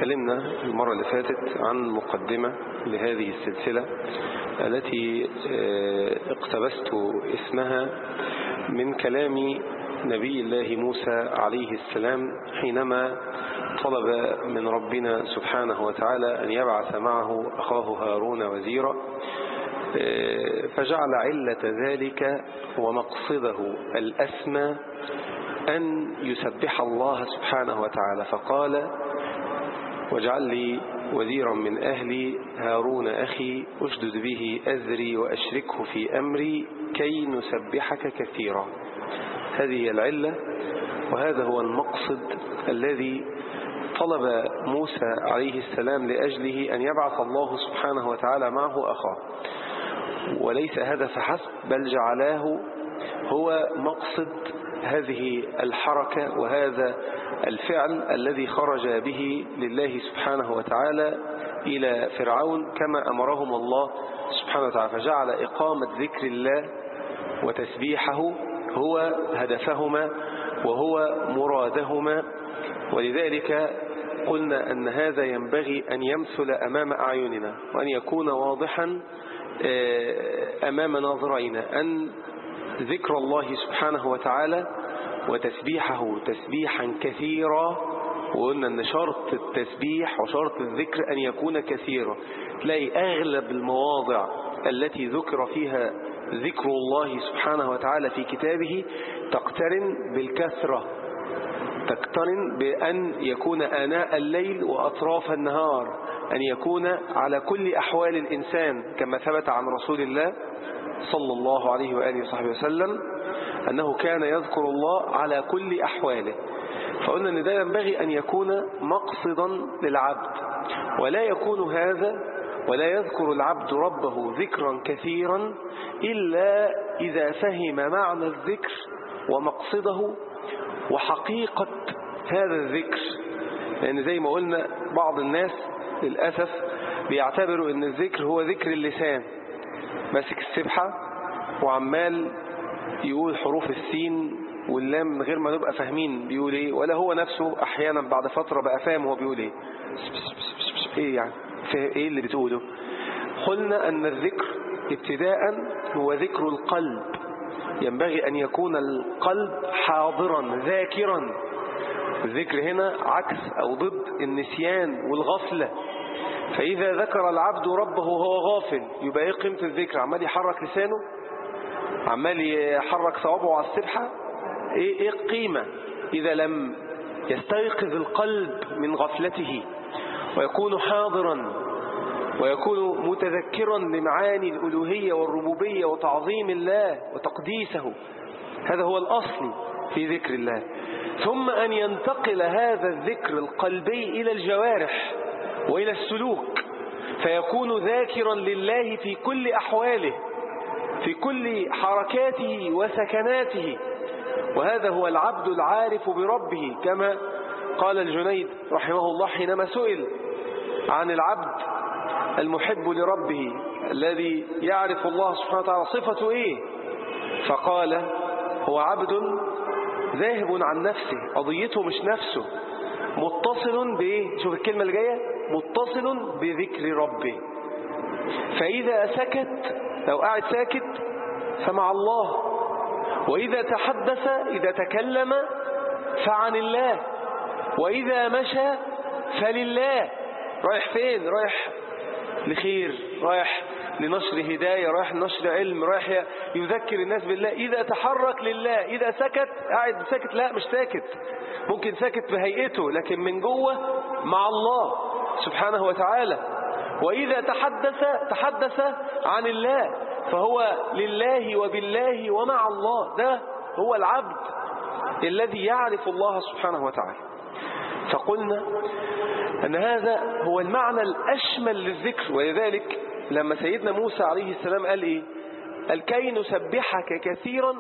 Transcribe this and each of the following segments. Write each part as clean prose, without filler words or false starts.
اتكلمنا المرة اللي فاتت عن مقدمة لهذه السلسلة التي اقتبست اسمها من كلام نبي الله موسى عليه السلام حينما طلب من ربنا سبحانه وتعالى أن يبعث معه أخاه هارون وزيرا، فجعل علة ذلك ومقصده الأسمى أن يسبح الله سبحانه وتعالى، فقال: واجعل لي وزيرا من أهلي هارون أخي أشدد به أزري وأشركه في أمري كي نسبحك كثيرا. هذه العلة وهذا هو المقصد الذي طلب موسى عليه السلام لأجله أن يبعث الله سبحانه وتعالى معه أخاه، وليس هذا فحسب بل جعله هو مقصد هذه الحركة وهذا الفعل الذي خرج به لله سبحانه وتعالى إلى فرعون كما أمرهم الله سبحانه وتعالى، فجعل إقامة ذكر الله وتسبيحه هو هدفهما وهو مرادهما. ولذلك قلنا أن هذا ينبغي أن يمثل أمام أعيننا وأن يكون واضحا أمام ناظرينا، أن ذكر الله سبحانه وتعالى وتسبيحه تسبيحا كثيرا. وقلنا أن شرط التسبيح وشرط الذكر أن يكون كثيرا. تلاقي أغلب المواضع التي ذكر فيها ذكر الله سبحانه وتعالى في كتابه تقترن بالكثرة، تقترن بأن يكون آناء الليل وأطراف النهار، أن يكون على كل أحوال الإنسان، كما ثبت عن رسول الله صلى الله عليه وآله وصحبه وسلم أنه كان يذكر الله على كل أحواله. فقلنا أن ده ينبغي أن يكون مقصدا للعبد، ولا يكون هذا ولا يذكر العبد ربه ذكرا كثيرا إلا إذا فهم معنى الذكر ومقصده وحقيقة هذا الذكر. لأن زي ما قلنا بعض الناس للأسف بيعتبروا أن الذكر هو ذكر اللسان، ماسك السبحة وعمال يقول حروف السين واللام من غير ما نبقى فاهمين بيقول ايه، ولا هو نفسه احيانا بعد فترة بقى فاهم هو بيقول ايه. ايه يعني ايه اللي بتقوله؟ قلنا ان الذكر ابتداء هو ذكر القلب، ينبغي ان يكون القلب حاضرا ذاكرا. الذكر هنا عكس او ضد النسيان والغفلة، فإذا ذكر العبد ربه وهو غافل يبقى ايه قيمة الذكر؟ عمال يحرك لسانه، عمال يحرك صوابعه على السبحة، ايه القيمة إذا لم يستيقظ القلب من غفلته ويكون حاضرا ويكون متذكرا لمعاني الألوهية والربوبية وتعظيم الله وتقديسه. هذا هو الأصل في ذكر الله. ثم أن ينتقل هذا الذكر القلبي إلى الجوارح وإلى السلوك، فيكون ذاكرا لله في كل أحواله، في كل حركاته وسكناته. وهذا هو العبد العارف بربه، كما قال الجنيد رحمه الله حينما سئل عن العبد المحب لربه الذي يعرف الله سبحانه وتعالى صفته ايه، فقال: هو عبد ذاهب عن نفسه، قضيته مش نفسه، متصل بايه؟ شوف الكلمة اللي جاية، متصل بذكر ربه. فإذا سكت، لو قاعد ساكت فمع الله، وإذا تحدث إذا تكلم فعن الله، وإذا مشى فلله. رايح فين؟ رايح لخير، رايح لنشر هداية، رايح لنشر علم، رايح يذكر الناس بالله. إذا تحرك لله. إذا سكت قاعد ساكت، لا مش ساكت، ممكن ساكت بهيئته لكن من جوه مع الله سبحانه وتعالى. وإذا تحدث عن الله فهو لله وبالله ومع الله. ده هو العبد الذي يعرف الله سبحانه وتعالى. فقلنا أن هذا هو المعنى الأشمل للذكر. ولذلك لما سيدنا موسى عليه السلام قال إيه؟ قال: كي نسبحك كثيرا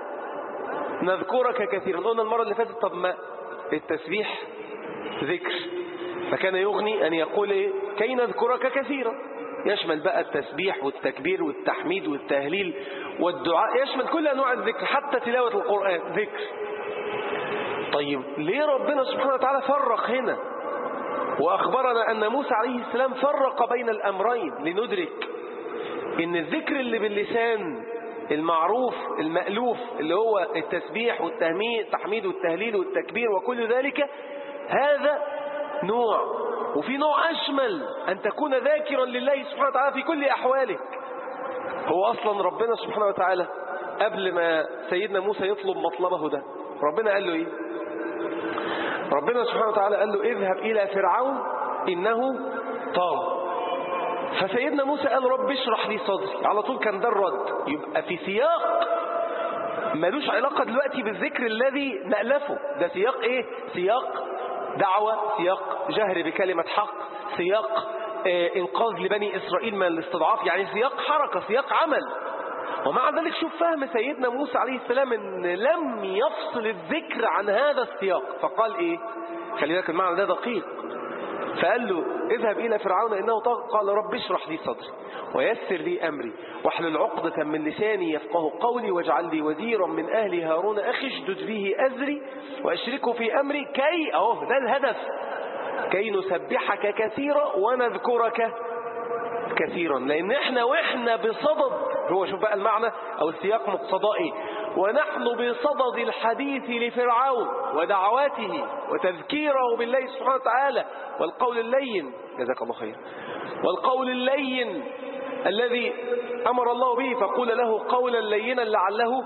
ونذكرك كثيرا. قلنا المرة اللي فاتت طب ما التسبيح ذكر، فكان يغني أن يقول إيه؟ كي نذكرك كثيرا، يشمل بقى التسبيح والتكبير والتحميد والتهليل والدعاء، يشمل كل أنواع الذكر، حتى تلاوة القرآن ذكر. طيب ليه ربنا سبحانه وتعالى فرق هنا وأخبرنا أن موسى عليه السلام فرق بين الأمرين لندرك إن الذكر اللي باللسان المعروف المألوف اللي هو التسبيح والتحميد والتهليل والتكبير وكل ذلك، هذا نوع، وفي نوع أشمل أن تكون ذاكرا لله سبحانه وتعالى في كل أحوالك. هو أصلا ربنا سبحانه وتعالى قبل ما سيدنا موسى يطلب مطلبه ده ربنا قال له إيه؟ ربنا سبحانه وتعالى قال له اذهب إلى فرعون إنه طاغى. فسيدنا موسى قال رب اشرح لي صدري، على طول كان ده الرد. يبقى في سياق ملوش علاقة دلوقتي بالذكر الذي نألفه، ده سياق ايه؟ سياق دعوة، سياق جهر بكلمة حق، سياق انقاذ لبني إسرائيل من الاستضعاف، يعني سياق حركة، سياق عمل. ومع ذلك شوف فهم سيدنا موسى عليه السلام ان لم يفصل الذكر عن هذا السياق، فقال ايه؟ خلي بالك المعنى ده دقيق. فقال له اذهب إلى فرعون إنه طاغى قال رب اشرح لي صدري ويسر لي أمري واحلل عقدة من لساني يفقه قولي واجعل لي وزيرا من أهلي هارون أخي اشدد به أزري وأشركه في أمري كي ده الهدف، كي نسبحك كثيرا ونذكرك كثيرا. لأن احنا بصدد، هو شوف بقى المعنى أو السياق مقتضائي، ونحن بصدد الحديث لفرعون ودعواته وتذكيره بالله سبحانه وتعالى والقول اللين، جزاك الله خير، والقول اللين الذي أمر الله به، فقول له قولا لينا لعله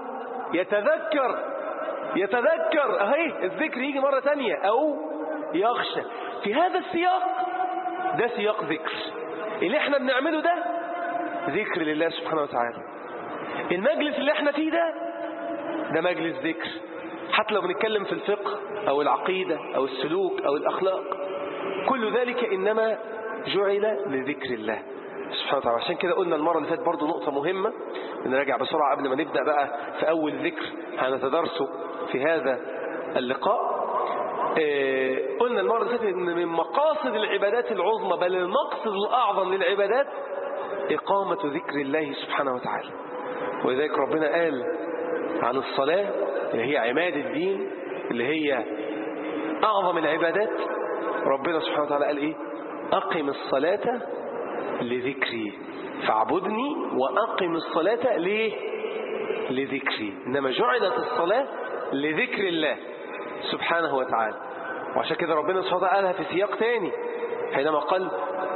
يتذكر اهي الذكر يجي مرة تانية أو يخشى. في هذا السياق ده سياق ذكر، اللي احنا بنعمله ده ذكر لله سبحانه وتعالى. المجلس اللي احنا فيه ده مجلس ذكر، حتى لو بنتكلم في الفقه أو العقيدة أو السلوك أو الأخلاق، كل ذلك إنما جعل لذكر الله سبحانه وتعالى. عشان كده قلنا المرة اللي فاتت برضو نقطة مهمة، نراجع بسرعة قبل ما نبدأ بقى في أول ذكر هنتدرسه في هذا اللقاء. قلنا المرة اللي فاتت إن من مقاصد العبادات العظمى بل المقصد الأعظم للعبادات إقامة ذكر الله سبحانه وتعالى. ولذلك ربنا قال عن الصلاة اللي هي عماد الدين، اللي هي أعظم العبادات، ربنا سبحانه وتعالى قال إيه؟ أقم الصلاة لذكري فاعبدني وأقم الصلاة لذكري. إنما جعلت الصلاة لذكر الله سبحانه وتعالى. وعشان كده ربنا سبحانه وتعالى قالها في سياق تاني حينما قال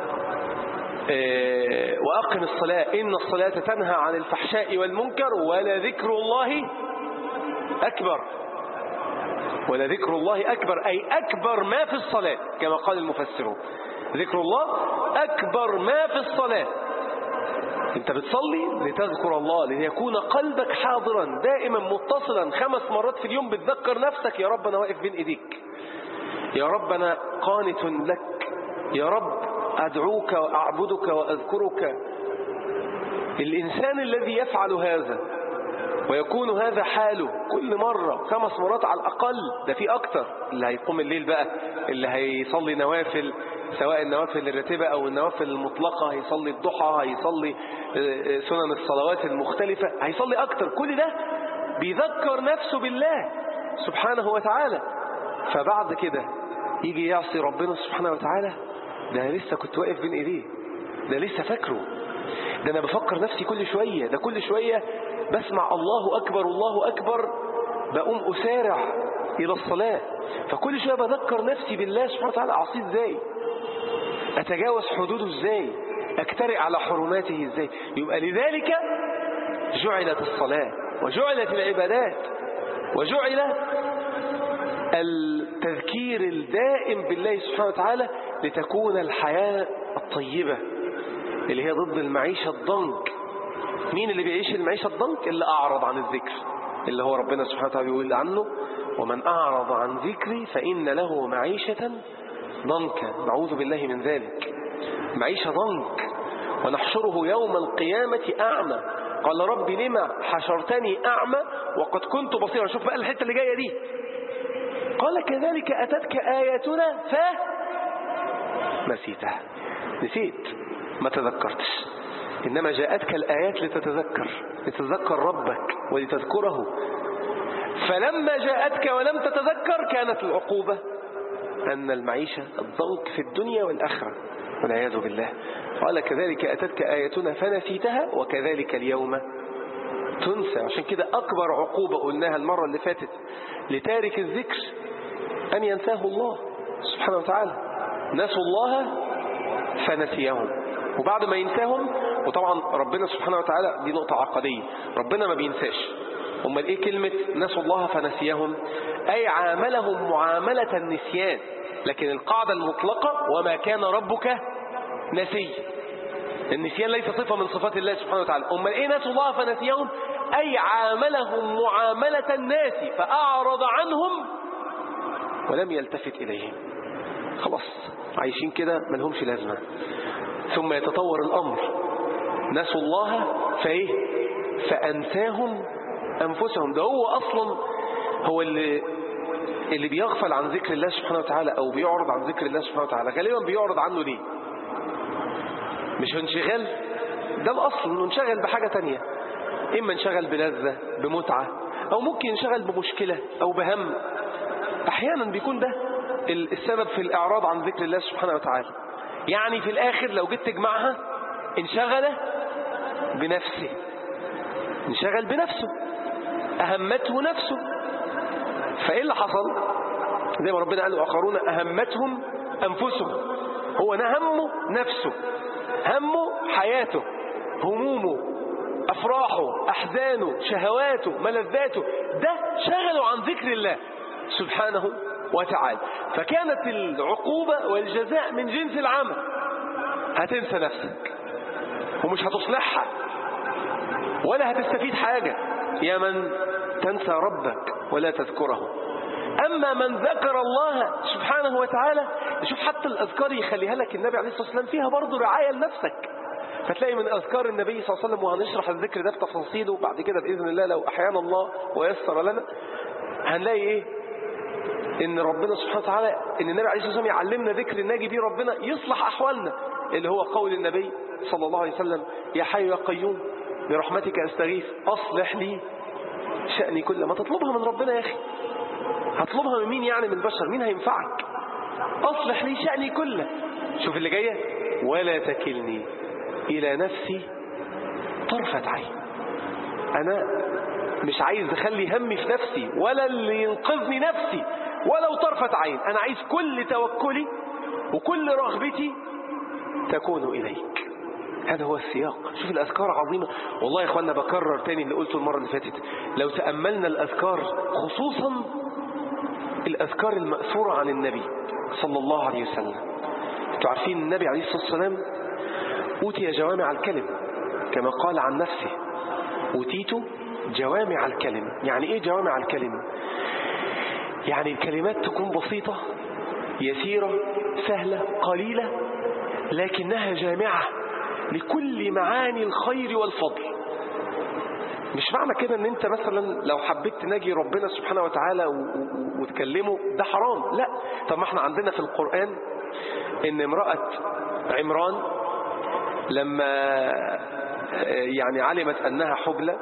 وأقم الصلاة إن الصلاة تنهى عن الفحشاء والمنكر ولذكر الله أكبر. ولذكر الله أكبر أي أكبر ما في الصلاة، كما قال المفسرون ذكر الله أكبر ما في الصلاة. أنت بتصلي لتذكر الله، ليكون قلبك حاضرا دائما متصلا 5 مرات في اليوم بتذكر نفسك يا رب أنا واقف بين إيديك، يا رب أنا قانت لك، يا رب أدعوك وأعبدك وأذكرك. الإنسان الذي يفعل هذا ويكون هذا حاله كل مرة 5 مرات على الأقل، ده في أكتر، اللي هيقوم الليل بقى، اللي هيصلي نوافل سواء النوافل الراتبة أو النوافل المطلقة، هيصلي الضحى، هيصلي سنن الصلوات المختلفة، هيصلي أكتر. كل ده بيذكر نفسه بالله سبحانه وتعالى. فبعد كده يجي يعصي ربنا سبحانه وتعالى، ده أنا لسه كنت واقف بين إيديه، ده لسه فاكره، ده أنا بفكر نفسي كل شوية، ده كل شوية بسمع الله أكبر الله أكبر بقوم أسارع إلى الصلاة. فكل شوية بذكر نفسي بالله سبحانه وتعالى، أعصيه إزاي، أتجاوز حدوده إزاي، أكترئ على حرماته إزاي. يبقى لذلك جعلت الصلاة وجعلت العبادات وجعل التذكير الدائم بالله سبحانه وتعالى لتكون الحياة الطيبة اللي هي ضد المعيشة الضنك. مين اللي بيعيش المعيشة الضنك؟ اللي أعرض عن الذكر، اللي هو ربنا سبحانه وتعالى بيقول عنه ومن أعرض عن ذكري فإن له معيشة ضنكا. نعوذ بالله من ذلك، معيشة ضنك. ونحشره يوم القيامة أعمى قال رب لما حشرتني أعمى وقد كنت بصيرا. شوف بقى الحتة اللي جاية دي، قال كذلك أتتك آياتنا فنسيتها. نسيت، ما تذكرتش، إنما جاءتك الآيات لتتذكر ربك ولتذكره. فلما جاءتك ولم تتذكر كانت العقوبة أن المعيشة الضنك في الدنيا والآخرة والعياذ بالله. قال كذلك أتتك آياتنا فنسيتها وكذلك اليوم تنسى. عشان كده أكبر عقوبة قلناها المرة اللي فاتت لتارك الذكر أن ينساه الله سبحانه وتعالى. نسوا الله فنسيهم، وبعد ما ينساهم، وطبعا ربنا سبحانه وتعالى دي نقطة عقدية، ربنا ما بينساش. أمال إيه كلمة نسوا الله فنسيهم؟ أي عاملهم معاملة النسيان، لكن القاعدة المطلقة وما كان ربك نسي. النسيان ليس صفة من صفات الله سبحانه وتعالى. أمال إيه نسوا الله فنسيهم؟ أي عاملهم معاملة الناس فأعرض عنهم ولم يلتفت إليهم. خلاص عايشين كده ملهمش لازمة. ثم يتطور الأمر، نسوا الله فأنساهم أنفسهم. ده هو أصلا هو اللي بيغفل عن ذكر الله سبحانه وتعالى أو بيعرض عن ذكر الله سبحانه وتعالى. غالبا بيعرض عنه ليه؟ مش انشغال، ده الأصل انه انشغل بحاجة تانية، إما انشغل بلذة بمتعة، أو ممكن انشغل بمشكلة أو بهم. أحيانا بيكون ده السبب في الإعراض عن ذكر الله سبحانه وتعالى. يعني في الآخر لو جيت تجمعها انشغل بنفسه، انشغل بنفسه، أهمته نفسه. فإيه اللي حصل؟ زي ما ربنا قال وآخرون أهمتهم أنفسهم. هو همه نفسه، همه حياته، همومه، أفراحه، أحزانه، شهواته، ملذاته، ده شغله عن ذكر الله سبحانه وتعالى. فكانت العقوبة والجزاء من جنس العمل. هتنسى نفسك ومش هتصلحها ولا هتستفيد حاجة يا من تنسى ربك ولا تذكره. أما من ذكر الله سبحانه وتعالى، شوف حتى الأذكار يخليها لك النبي عليه الصلاة والسلام فيها برضو رعاية لنفسك. فتلاقي من أذكار النبي صلى الله عليه وسلم، وهنشرح الذكر ده بتفاصيله بعد كده بإذن الله لو أحيانا الله ويسر لنا، هنلاقي إيه؟ إن ربنا سبحانه وتعالى، إن النبي عليه الصلاة والسلام يعلمنا ذكر الناجي بيه ربنا يصلح أحوالنا، اللي هو قول النبي صلى الله عليه وسلم يا حي يا قيوم برحمتك أستغيث أصلح لي شأني كله. ما تطلبها من ربنا يا أخي، هطلبها من مين يعني؟ من البشر. مين هينفعك؟ أصلح لي شأني كله. شوف اللي جاية، ولا تكلني إلى نفسي طرفة عين. أنا مش عايز أخلي همي في نفسي ولا اللي ينقذني نفسي ولو طرفة عين. أنا عايز كل توكلي وكل رغبتي تكون إليك. هذا هو السياق. شوف الأذكار عظيمة والله يا إخواننا. بكرر تاني اللي قلته المرة اللي فاتت، لو تأملنا الأذكار خصوصا الأذكار المأثورة عن النبي صلى الله عليه وسلم. انتوا عارفين النبي عليه الصلاة والسلام أوتي جوامع الكلم، كما قال عن نفسه أوتيت جوامع الكلم. يعني إيه جوامع الكلم؟ يعني الكلمات تكون بسيطة يسيرة سهلة قليلة، لكنها جامعة لكل معاني الخير والفضل. مش معنى كده ان انت مثلا لو حبيت تناجي ربنا سبحانه وتعالى وتكلمه ده حرام، لا. طب ما احنا عندنا في القرآن ان امرأة عمران لما يعني علمت انها حبلى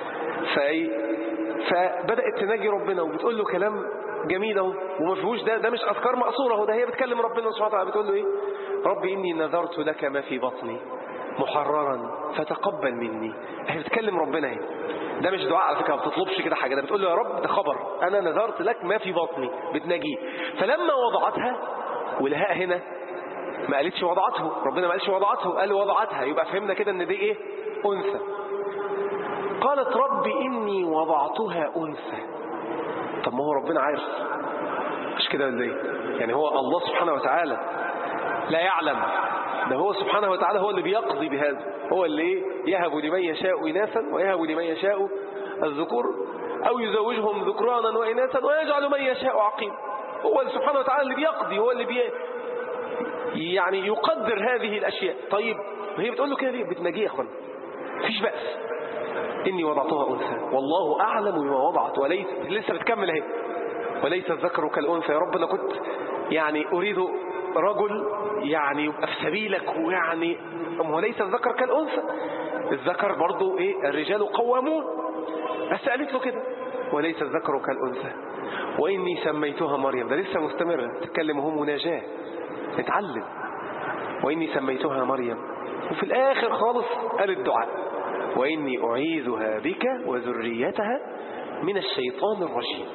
فبدأت تناجي ربنا وبتقول له كلام جميل اهو وما فيهوش ده مش اذكار مقصوره اهو، ده هي بتكلم ربنا سبحانه وتعالى. بتقول له ايه؟ ربي اني نذرت لك ما في بطني محررا فتقبل مني. هي بتكلم ربنا اهي، ده مش دعاء على فكره، ما بتطلبش كده حاجه، ده بتقول له يا رب ده خبر، انا نذرت لك ما في بطني، بتناجيه. فلما وضعتها، والهاء هنا ما قالتش وضعته، ربنا ما قالش وضعته، قال وضعتها، يبقى فهمنا كده ان دي ايه؟ انثى. قالت ربي اني وضعتها انثى. طب ما هو ربنا عارف، مش كده ولا ايه؟ يعني هو الله سبحانه وتعالى لا يعلم؟ ده هو سبحانه وتعالى هو اللي بيقضي بهذا، هو اللي يهب لمن يشاء إناثا ويهب لمن يشاء الذكور أو يزوجهم ذكرانا وإناثا ويجعل من يشاء عقيم. هو سبحانه وتعالى اللي بيقضي، هو اللي يعني يقدر هذه الأشياء. طيب وهي بتقول له كده ليه؟ بتناجيه يا أخوان، مفيش بأس. إني وضعتها أنثى والله أعلم بما وضعت، وليس لسه بتكمل اهي، وليس الذكر كالأنثى. يا رب أنا كنت يعني أريد رجل يعني يبقى في سبيلك، ويعني وليس الذكر كالأنثى، الذكر برضو إيه؟ الرجال قوامون. بس قالت له كده وليس الذكر كالأنثى وإني سميتها مريم، ده لسه مستمرة تتكلم وهو مناجاة، نتعلم. وإني سميتها مريم، وفي الآخر خالص قال الدعاء وإني أعيذها بك وذريتها من الشيطان الرجيم.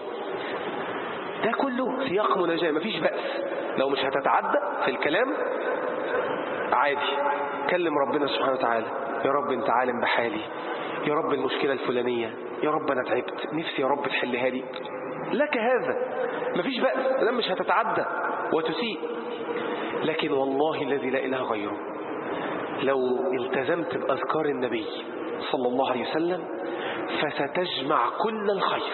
ده كله سياق مناجاة، مفيش بأس. لو مش هتتعدى في الكلام عادي، كلم ربنا سبحانه وتعالى، يا رب انت عالم بحالي، يا رب المشكلة الفلانية، يا رب أنا تعبت، نفسي يا رب تحلها لي، لك هذا، مفيش بأس لما مش هتتعدى وتسيء. لكن والله الذي لا إله غيره، لو التزمت بأذكار النبي صلى الله عليه وسلم فستجمع كل الخير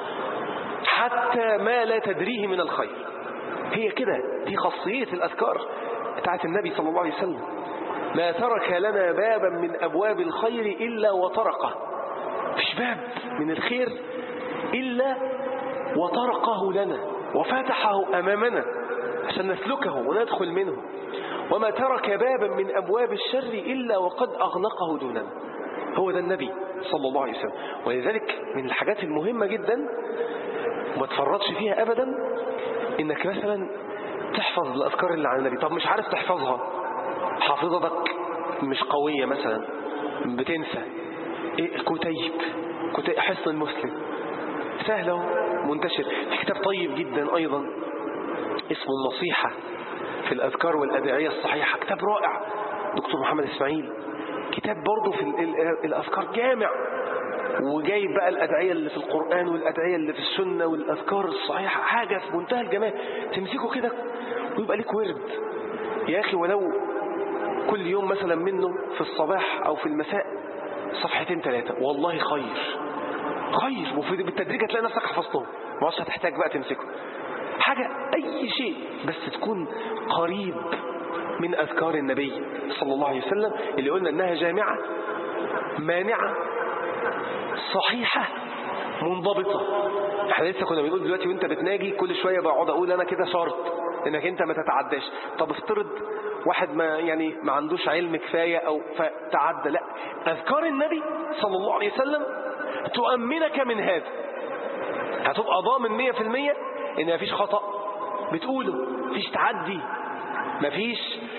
حتى ما لا تدريه من الخير. هي كده، دي خاصية الأذكار بتاعت النبي صلى الله عليه وسلم. ما ترك لنا بابا من أبواب الخير إلا وطرقه، مفيش باب من الخير إلا وطرقه لنا وفتحه أمامنا عشان نسلكه وندخل منه. وما ترك بابا من أبواب الشر إلا وقد أغلقه دوننا. هو ده النبي صلى الله عليه وسلم. ولذلك من الحاجات المهمة جدا وما تفرطش فيها أبدا إنك مثلا تحفظ الأذكار اللي عن النبي. طب مش عارف تحفظها، حافظتك مش قوية مثلا، بتنسى، الكتيب حصن المسلم سهل منتشر. في كتاب طيب جدا أيضا اسمه النصيحة في الأذكار والأدعية الصحيحة، كتاب رائع، دكتور محمد إسماعيل. كتاب برضه في الأذكار جامع، وجايب بقى الأدعية اللي في القرآن والأدعية اللي في السنة والأذكار الصحيحة، حاجة في منتهى الجمال. تمسكه كده ويبقى لك ورد يا أخي، ولو كل يوم مثلا منه في الصباح أو في المساء صفحتين 3، والله خير، وفي بالتدريج هتلاقي نفسك حفظتهم، ما عادش هتحتاج بقى تمسكه حاجة، أي شيء بس تكون قريب من أذكار النبي صلى الله عليه وسلم اللي قلنا أنها جامعة مانعة صحيحة منضبطة. احنا لسه كنا بنقول دلوقتي وانت بتناجي كل شوية بقعد أقول أنا كده شرط انك انت ما تتعداش. طب افترض واحد ما عندوش علم كفاية أو فتعدى، لا، أذكار النبي صلى الله عليه وسلم تؤمنك من هذا، هتبقى ضامن 100% إن مفيش خطأ بتقوله، مفيش تعدي، مفيش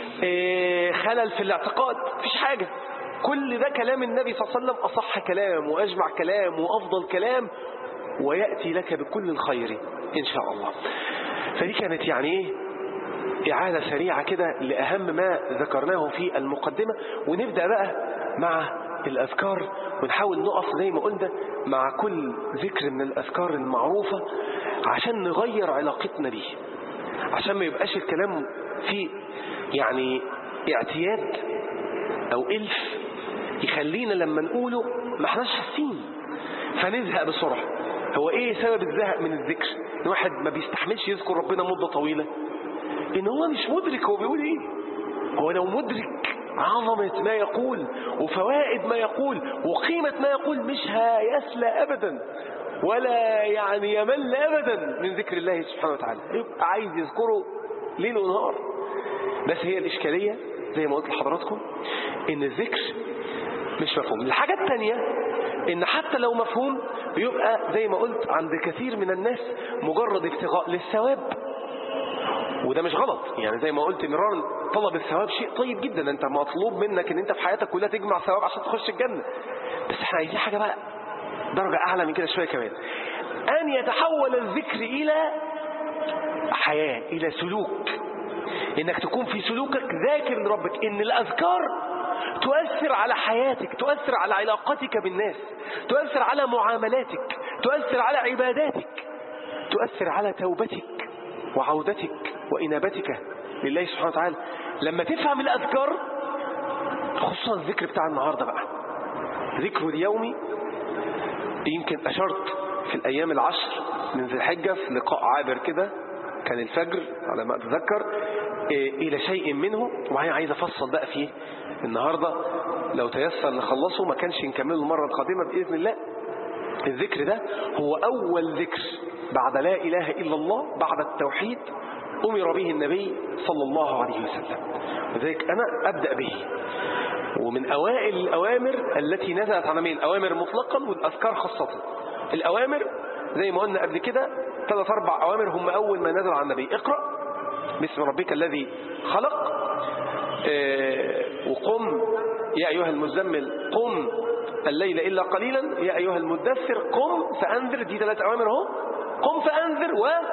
خلل في الاعتقاد، مفيش حاجة. كل ده كلام النبي صلى الله عليه وسلم، أصح كلام وأجمع كلام وأفضل كلام، ويأتي لك بكل الخير إن شاء الله. فدي كانت يعني إعادة سريعة كده لأهم ما ذكرناه في المقدمة، ونبدأ بقى مع الأذكار ونحاول نقف زي ما قلنا مع كل ذكر من الأذكار المعروفة عشان نغير علاقتنا به، عشان ما يبقاش الكلام فيه يعني اعتياد أو إلف يخلينا لما نقوله ما احناش حاسين فنزهق بسرعة. هو إيه سبب الزهق من الذكر؟ إن واحد ما بيستحملش يذكر ربنا مدة طويلة، إن هو مش مدرك هو بيقول إيه. هو لو مدرك عظمة ما يقول وفوائد ما يقول وقيمة ما يقول مش هيسلى أبدا ولا يعني يمل أبدا من ذكر الله سبحانه وتعالى، يبقى عايز يذكره ليل ونهار. بس هي الإشكالية زي ما قلت لحضراتكم إن الذكر مش مفهوم. الحاجة الثانية إن حتى لو مفهوم بيبقى زي ما قلت عند كثير من الناس مجرد ابتغاء للثواب، وده مش غلط. يعني زي ما قلت مرارا طلب الثواب شيء طيب جدا، انت مطلوب منك ان انت في حياتك كلها تجمع ثواب عشان تخش الجنة. بس احنا عايزين حاجة بقى درجة اعلى من كده شوية كمان، ان يتحول الذكر الى حياة، الى سلوك، انك تكون في سلوكك ذاكر لربك، ان الاذكار تؤثر على حياتك، تؤثر على علاقتك بالناس، تؤثر على معاملاتك، تؤثر على عباداتك، تؤثر على توبتك وعودتك وإنابتك لله سبحانه وتعالى. لما تفهم الأذكار، خصوصا الذكر بتاع النهاردة بقى، ذكر اليومي، يمكن أشرت في الأيام العشر من ذي الحجة في لقاء عابر كده كان الفجر على ما أتذكر إلى شيء منه، وهي عايز أفصل بقى فيه النهاردة لو تيسر نخلصه، ما كانش نكمله المرة القادمة بإذن الله. الذكر ده هو أول ذكر بعد لا إله إلا الله، بعد التوحيد، أمر به النبي صلى الله عليه وسلم، وذلك أنا أبدأ به. ومن أوائل الأوامر التي نزلت عن النبي، الأوامر مطلقا والأذكار خاصة. الأوامر زي ما قلنا قبل كده 3-4 أوامر هم أول ما نزل على النبي: اقرأ باسم ربك الذي خلق، وقم يا أيها المزمل قم الليل إلا قليلا، يا أيها المدثر قم فأنذر. دي 3 أوامر اهو: قم فأنذر،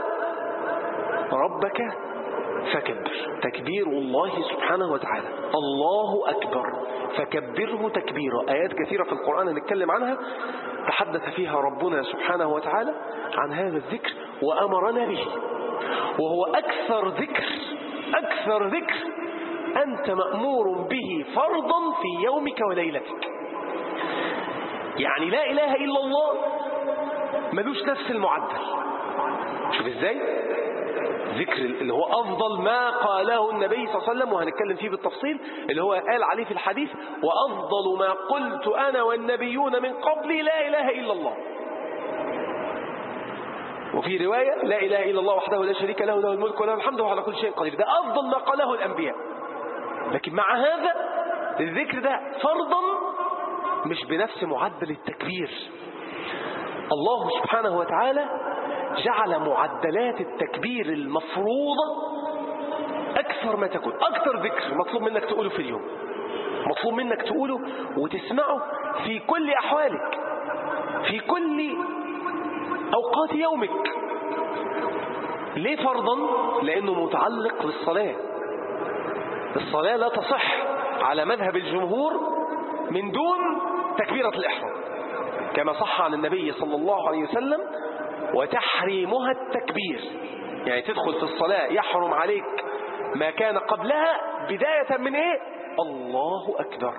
وربك فكبر. تكبير الله سبحانه وتعالى، الله أكبر فكبره تكبيرا. آيات كثيرة في القرآن نتكلم عنها تحدث فيها ربنا سبحانه وتعالى عن هذا الذكر وأمرنا به، وهو أكثر ذكر أنت مأمور به فرضا في يومك وليلتك. يعني لا إله إلا الله ملوش نفس المعدل. شوف إزاي ذكر اللي هو أفضل ما قاله النبي صلى الله عليه وسلم، وهنتكلم فيه بالتفصيل، اللي هو قال عليه في الحديث: وأفضل ما قلت أنا والنبيون من قبلي لا إله إلا الله. وفي رواية: لا إله إلا الله وحده لا شريك له، له الملك وله الحمد وهو على كل شيء قدير. ده أفضل ما قاله الأنبياء. لكن مع هذا الذكر ده فرضا مش بنفس معدل التكبير. الله سبحانه وتعالى جعل معدلات التكبير المفروضة أكثر ما تكون. أكثر ذكر مطلوب منك تقوله في اليوم، مطلوب منك تقوله وتسمعه في كل أحوالك، في كل أوقات يومك. ليه فرضا؟ لأنه متعلق بالصلاة. الصلاة لا تصح على مذهب الجمهور من دون تكبيرة الإحرام، كما صح عن النبي صلى الله عليه وسلم: وتحريمها التكبير. يعني تدخل في الصلاة يحرم عليك ما كان قبلها، بداية من إيه؟ الله أكبر.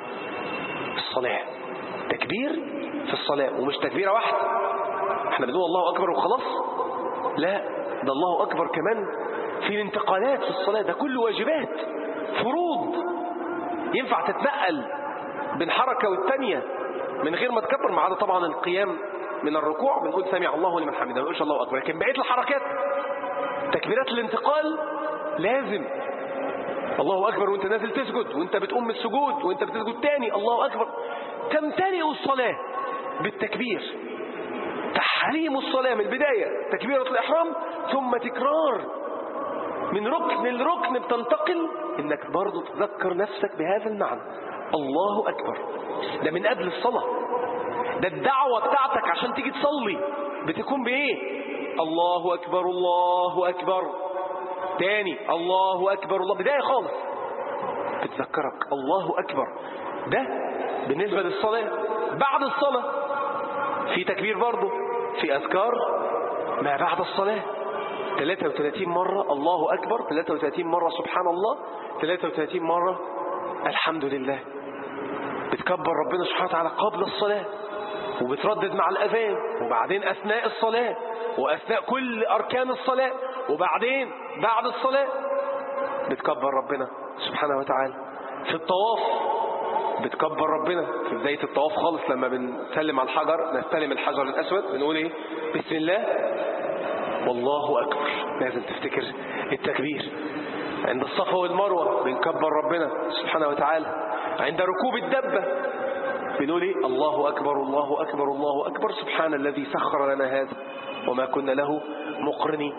الصلاة تكبير في الصلاة، ومش تكبيرة واحدة. احنا بنقول الله أكبر وخلاص، لا، ده الله أكبر كمان في الانتقالات في الصلاة. ده كله واجبات، فروض، ينفع تتنقل بين حركة والتانية من غير ما تكبر، ما عدا طبعا القيام من الركوع بنقول سمع الله لمن حمده، ما نقولش الله أكبر. لكن بقية الحركات تكبيرات الانتقال لازم. الله أكبر وانت نازل تسجد، وانت بتقوم من السجود، وانت بتسجد تاني الله أكبر. تمتلئ الصلاة بالتكبير. تحريم الصلاة من البداية تكبيرة الإحرام، ثم تكرار من ركن لركن بتنتقل، انك برضو تذكر نفسك بهذا المعنى: الله أكبر. ده من قبل الصلاة. ده الدعوة بتاعتك عشان تيجي تصلي بتكون بإيه؟ الله أكبر الله أكبر. تاني الله أكبر الله، بداية خالص بتذكرك الله أكبر. ده بالنسبة للصلاة. بعد الصلاة في تكبير برضو، في أذكار ما بعد الصلاة: 33 مرة الله أكبر، 33 مرة سبحان الله، 33 مرة الحمد لله. بتكبر ربنا سبحانه وتعالى قبل الصلاة، وبتردد مع الأذان، وبعدين أثناء الصلاة، وأثناء كل أركان الصلاة، وبعدين بعد الصلاة بتكبر ربنا سبحانه وتعالى. في الطواف بتكبر ربنا في بداية الطواف خالص، لما بنسلم على الحجر نستلم الحجر الأسود بنقول إيه؟ بسم الله والله أكبر. لازم تفتكر التكبير. عند الصفا والمروة بنكبر ربنا سبحانه وتعالى. عند ركوب الدبة بنقول إيه؟ الله أكبر الله أكبر الله أكبر، سبحان الذي سخر لنا هذا وما كنا له مقرنين.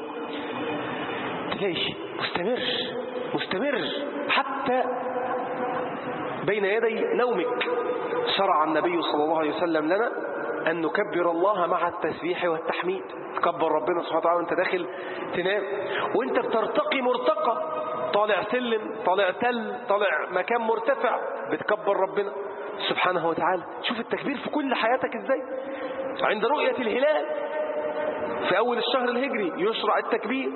تلاقي مستمر حتى بين يدي نومك. شرع النبي صلى الله عليه وسلم لنا أن نكبر الله مع التسبيح والتحميد. تكبر ربنا سبحانه وتعالى وانت داخل تنام، وانت بترتقي مرتقى، طالع سلم، طالع تل، طالع مكان مرتفع، بتكبر ربنا سبحانه وتعالى. شوف التكبير في كل حياتك ازاي. عند رؤية الهلال في أول الشهر الهجري يشرع التكبير.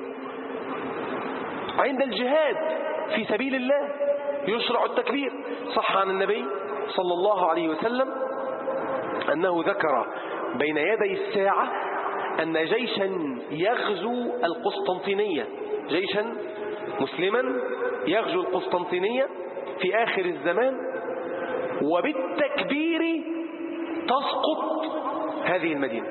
عند الجهاد في سبيل الله يشرع التكبير. صح عن النبي صلى الله عليه وسلم أنه ذكر بين يدي الساعة أن جيشا يغزو القسطنطينية، جيشا مسلما يغزو القسطنطينية في آخر الزمان، وبالتكبير تسقط هذه المدينة.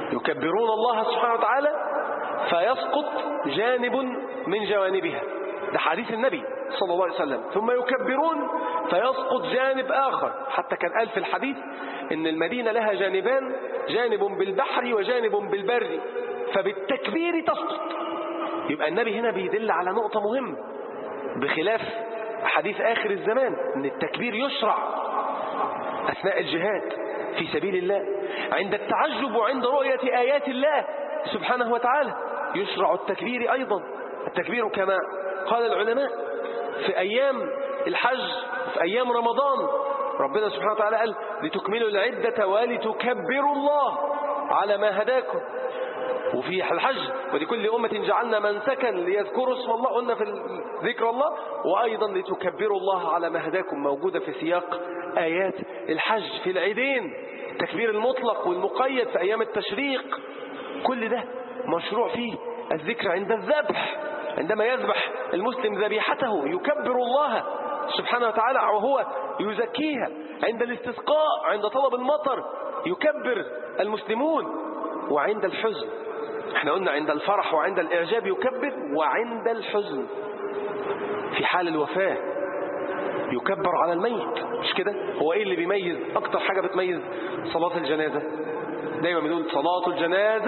يكبرون الله سبحانه وتعالى فيسقط جانب من جوانبها، ده حديث النبي صلى الله عليه وسلم. ثم يكبرون فيسقط جانب آخر، حتى كان قال في الحديث إن المدينة لها جانبان، جانب بالبحر وجانب بالبر، فبالتكبير تسقط. يبقى النبي هنا بيدل على نقطة مهمة، بخلاف حديث آخر الزمان إن التكبير يشرع أثناء الجهاد في سبيل الله، عند التعجب وعند رؤية آيات الله سبحانه وتعالى يشرع التكبير أيضا. التكبير كما قال العلماء في أيام الحج، في أيام رمضان، ربنا سبحانه وتعالى قال لتكملوا العدة ولتكبروا الله على ما هداكم. وفي الحج ولكل أمة جعلنا منسكا ليذكروا اسم الله، قلنا في ذكر الله، وأيضا لتكبروا الله على ما هداكم، موجودة في سياق آيات الحج. في العيدين التكبير المطلق والمقيد في أيام التشريق، كل ده مشروع فيه الذكر. عند الذبح، عندما يذبح المسلم ذبيحته يكبر الله سبحانه وتعالى وهو يزكيها. عند الاستسقاء، عند طلب المطر يكبر المسلمون. وعند الحزن، احنا قلنا عند الفرح وعند الإعجاب يكبر، وعند الحزن في حال الوفاة يكبر على الميت، مش كده؟ هو ايه اللي بيميز اكتر حاجة بتميز صلاة الجنازة؟ دايما بنقول صلاة الجنازة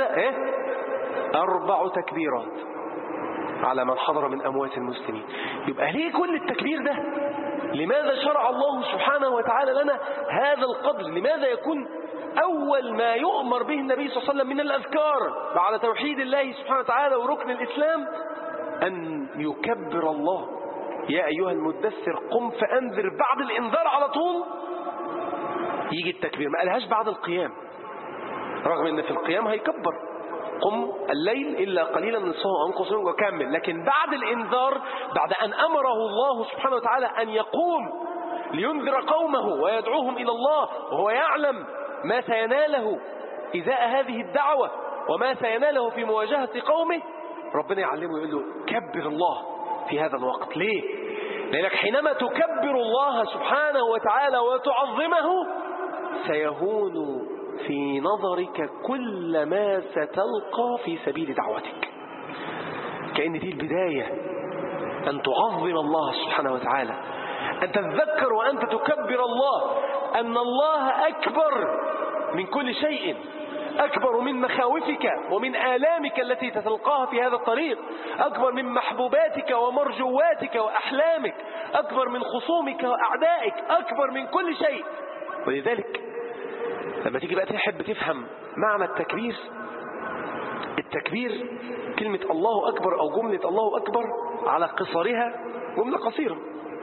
4 تكبيرات على من حضر من أموات المسلمين. يبقى ليه كل التكبير ده؟ لماذا شرع الله سبحانه وتعالى لنا هذا القدر؟ لماذا يكون أول ما يؤمر به النبي صلى الله عليه وسلم من الأذكار بعد توحيد الله سبحانه وتعالى وركن الإسلام أن يكبر الله؟ يا أيها المدثر قم فأنذر، بعد الإنذار على طول يجي التكبير، ما قالهاش بعد القيام، رغم أن في القيام هيكبر قم الليل إلا قليلا نصفه أو انقص منه وكمل، لكن بعد الإنذار، بعد أن أمره الله سبحانه وتعالى أن يقوم لينذر قومه ويدعوهم إلى الله، وهو يعلم ما سيناله إزاء هذه الدعوة وما سيناله في مواجهة قومه، ربنا يعلمه يقول له كبر الله في هذا الوقت. ليه؟ لأنك حينما تكبر الله سبحانه وتعالى وتعظمه سيهون في نظرك كل ما ستلقى في سبيل دعوتك. كأن دي البداية، أن تعظم الله سبحانه وتعالى، أن تتذكر وأنت تكبر الله أن الله أكبر من كل شيء، أكبر من مخاوفك ومن آلامك التي تتلقاها في هذا الطريق، أكبر من محبوباتك ومرجواتك وأحلامك، أكبر من خصومك وأعدائك، أكبر من كل شيء. ولذلك لما تيجي بقى تحب تفهم معنى التكبير، التكبير كلمة الله أكبر أو جملة الله أكبر على قصرها جملة قصيرة،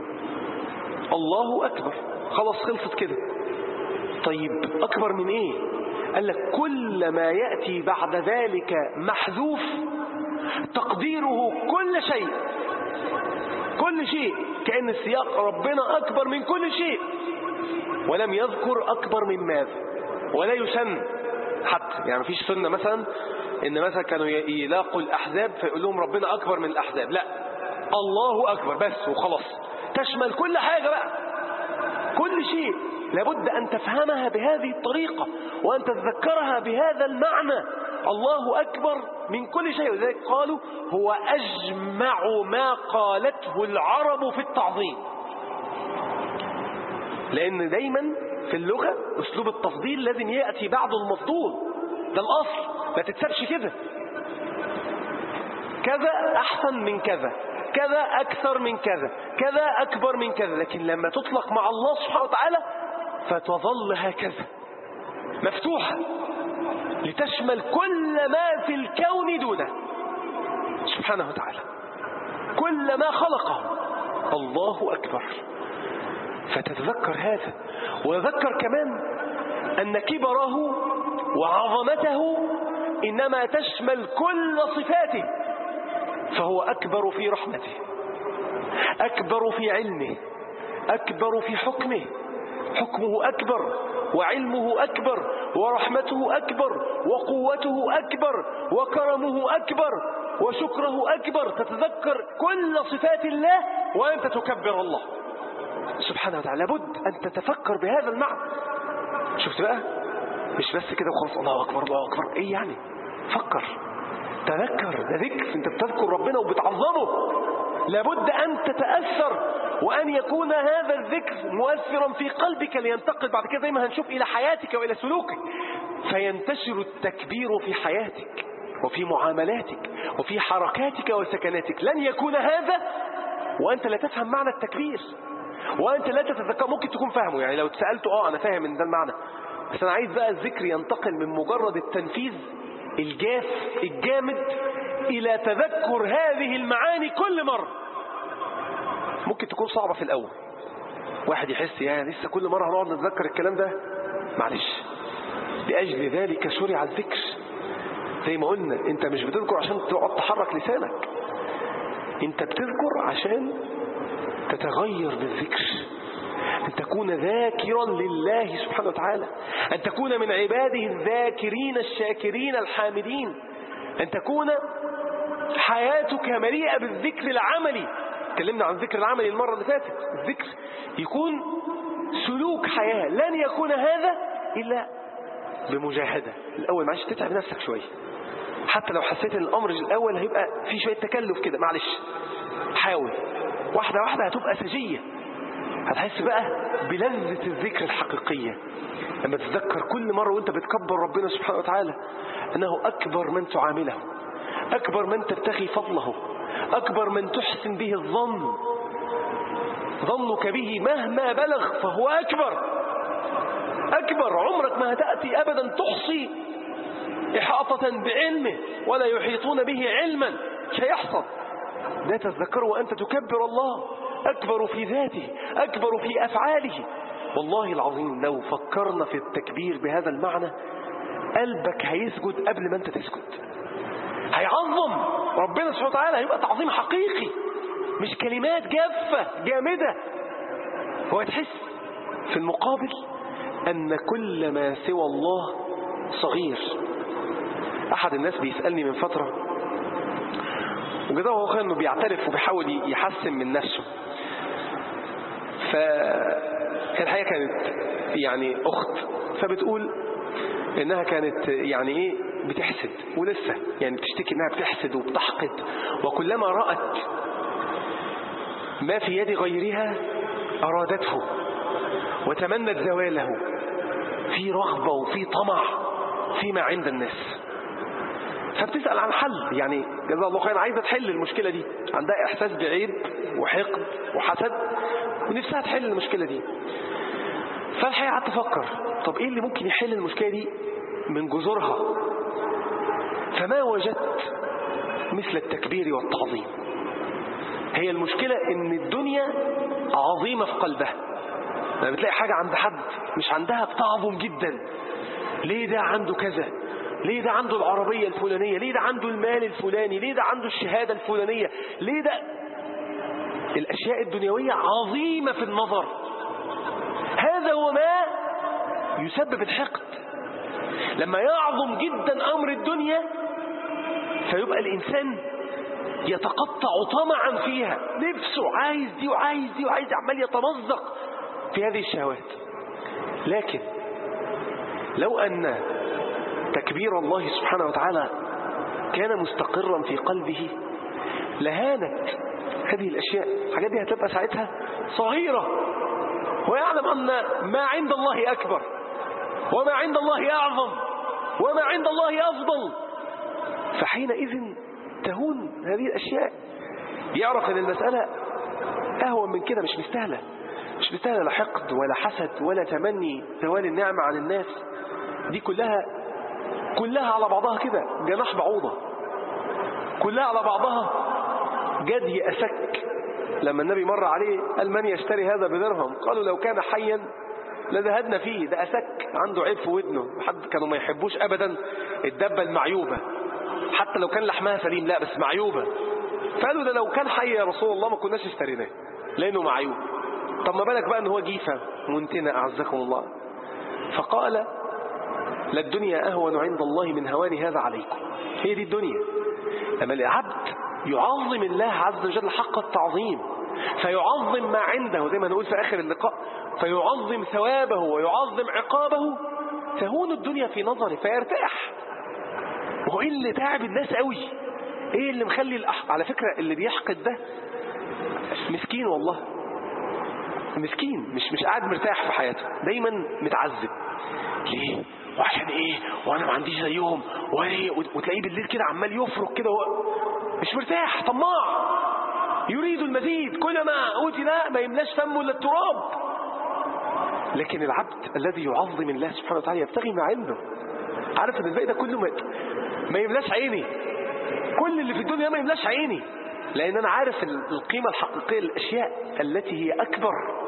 الله أكبر، خلاص خلصت كده. طيب أكبر من إيه؟ قال لك كل ما يأتي بعد ذلك محذوف تقديره كل شيء، كل شيء، كأن السياق ربنا أكبر من كل شيء، ولم يذكر أكبر من ماذا، ولا يسن حتى. يعني مفيش سنة مثلا إن مثلا كانوا يلاقوا الأحزاب فيقول لهم ربنا أكبر من الأحزاب، لا، الله أكبر بس وخلاص، تشمل كل حاجة بقى، كل شيء لابد أن تفهمها بهذه الطريقة وأن تتذكرها بهذا المعنى، الله أكبر من كل شيء. وذلك قالوا هو أجمع ما قالته العرب في التعظيم، لأن دايما في اللغة أسلوب التفضيل لازم يأتي بعد المفضول، ده الأصل، ما تتسبش كده، كذا أحسن من كذا، كذا أكثر من كذا، كذا أكبر من كذا. لكن لما تطلق مع الله سبحانه وتعالى فتظل هكذا مفتوحة لتشمل كل ما في الكون دونه سبحانه وتعالى، كل ما خلقه الله أكبر. فتتذكر هذا، وذكر كمان أن كبره وعظمته إنما تشمل كل صفاته، فهو أكبر في رحمته، أكبر في علمه، أكبر في حكمه، حكمه أكبر وعلمه أكبر ورحمته أكبر وقوته أكبر وكرمه أكبر وشكره أكبر. تتذكر كل صفات الله وأنت تكبر الله سبحانه وتعالى. لابد أن تتفكر بهذا المعنى. شفت بقى؟ مش بس كده وخلاص الله أكبر الله أكبر، إيه يعني؟ فكر، تذكر، ده ذكر، أنت بتذكر ربنا وبتعظمه. لابد أن تتأثر وأن يكون هذا الذكر مؤثرا في قلبك لينتقل بعد كده زي ما هنشوف إلى حياتك وإلى سلوكك، فينتشر التكبير في حياتك وفي معاملاتك وفي حركاتك وسكناتك. لن يكون هذا وأنت لا تفهم معنى التكبير، وأنت لا تتذكر. ممكن تكون فاهمه، يعني لو تسألته أنا فاهم إن ده المعنى، بس أنا عايز بقى الذكر ينتقل من مجرد التنفيذ الجاف الجامد إلى تذكر هذه المعاني كل مرة. ممكن تكون صعبة في الأول، واحد يحس يا لسه كل مرة هنقعد نتذكر الكلام ده. معلش، لأجل ذلك شرع الذكر. زي ما قلنا، انت مش بتذكر عشان تقعد تحرك لسانك، انت بتذكر عشان تتغير بالذكر، أن تكون ذاكرا لله سبحانه وتعالى، أن تكون من عباده الذاكرين الشاكرين الحامدين، أن تكون حياتك مليئة بالذكر العملي. تكلمنا عن الذكر العملي المرة اللي فاتت. الذكر يكون سلوك حياة، لن يكون هذا إلا بمجاهدة. الأول معلش تتعب نفسك شوية، حتى لو حسيت ان الأمر الأول هيبقى في شوية تكلف كده، معلش حاول واحدة واحدة، هتبقى سجية، هتحس بقى بلذة الذكر الحقيقية لما تتذكر كل مرة وانت بتكبر ربنا سبحانه وتعالى أنه أكبر من تعامله، أكبر من تبتغي فضله، أكبر من تحسن به الظن، ظنك به مهما بلغ فهو أكبر. أكبر، عمرك ما هتأتي أبدا تحصي إحاطة بعلمه، ولا يحيطون به علما، مش هيحصل. لا تتذكره وأنت تكبر الله، أكبر في ذاته، أكبر في أفعاله. والله العظيم لو فكرنا في التكبير بهذا المعنى قلبك هيسجد قبل ما أنت تسجد، هيعظم ربنا سبحانه وتعالى، هيبقى تعظيم حقيقي مش كلمات جافة جامدة. هو تحس في المقابل أن كل ما سوى الله صغير. أحد الناس بيسألني من فترة، وجزاه خير إنه بيعترف وبيحاول يحسن من نفسه، فالحقيقة كانت يعني أخت، فبتقول إنها كانت يعني إيه بتحسد، ولسه يعني بتشتكي إنها بتحسد وبتحقد، وكلما رأت ما في يد غيرها أرادته وتمنت زواله، في رغبة وفي طمع فيما عند الناس. فبتسأل عن حل، يعني جزاه الله خير عايزة تحل المشكلة دي، عندها إحساس بعيب وحقد وحسد ونفسها تحل المشكلة دي. فالحقيقة قعدت أفكر، طب إيه اللي ممكن يحل المشكلة دي من جذورها؟ فما وجدت مثل التكبير والتعظيم. هي المشكلة إن الدنيا عظيمة في قلبها، لما بتلاقي حاجة عند حد مش عندها بتعظم جدا. ليه ده عنده كذا؟ ليه ده عنده العربية الفلانية؟ ليه ده عنده المال الفلاني؟ ليه ده عنده الشهادة الفلانية؟ ليه ده؟ الأشياء الدنيوية عظيمة في النظر، هذا هو ما يسبب الحقد. لما يعظم جدا أمر الدنيا فيبقى الإنسان يتقطع طمعا فيها، نفسه عايز دي وعايز دي وعايز، عمال يتمزق في هذه الشهوات. لكن لو أن تكبير الله سبحانه وتعالى كان مستقرا في قلبه لهانت هذه الأشياء. الحاجات دي هتبقى ساعتها صغيرة، ويعلم أن ما عند الله أكبر، وما عند الله أعظم، وما عند الله أفضل، فحينئذ تهون هذه الأشياء. يعرف أن المسألة أهون من كده، مش مستاهلة، مش مستاهلة لا حقد ولا حسد ولا تمني زوال النعمة عن الناس. دي كلها على بعضها كده جناح بعوضة، كلها على بعضها جدي أسك. لما النبي مر عليه قال من يشتري هذا بدرهم؟ قالوا لو كان حيا لذهبنا فيه، ده أسك عنده عيب في ودنه، حد كانوا ما يحبوش أبدا الدبة المعيوبة حتى لو كان لحمها سليم، لا بس معيوبة. فقالوا ده لو كان حي يا رسول الله ما كناش اشتريناه لأنه معيوب. طب ما بالك بقى ان هو جيفة منتنة أعزكم الله. فقال للدنيا أهون عند الله من هوان هذا عليكم. هي دي الدنيا. لما العبد يعظم الله عز وجل حق التعظيم، فيعظم ما عنده زي ما نقول في آخر اللقاء، فيعظم ثوابه ويعظم عقابه، تهون الدنيا في نظره فيرتاح. وهو إيه اللي تعب الناس قوي؟ ايه اللي مخلي على فكرة اللي بيحقد ده مسكين والله، مسكين، مش قاعد مرتاح في حياته، دايما متعذب. ليه؟ وعشان ايه؟ وانا ما عنديش زيهم، وايه؟ وتلاقيه بالليل كده عمال يفرق كده، مش مرتاح، طماع، يريد المزيد، كلما اوتي لا ما يملاش فمه الا التراب. لكن العبد الذي يعظم الله سبحانه وتعالى يبتغي ما عنده، عارف ان الباقي ده كله ما يملاش عيني، كل اللي في الدنيا ما يملاش عيني، لان انا عارف القيمة الحقيقية للاشياء التي هي اكبر.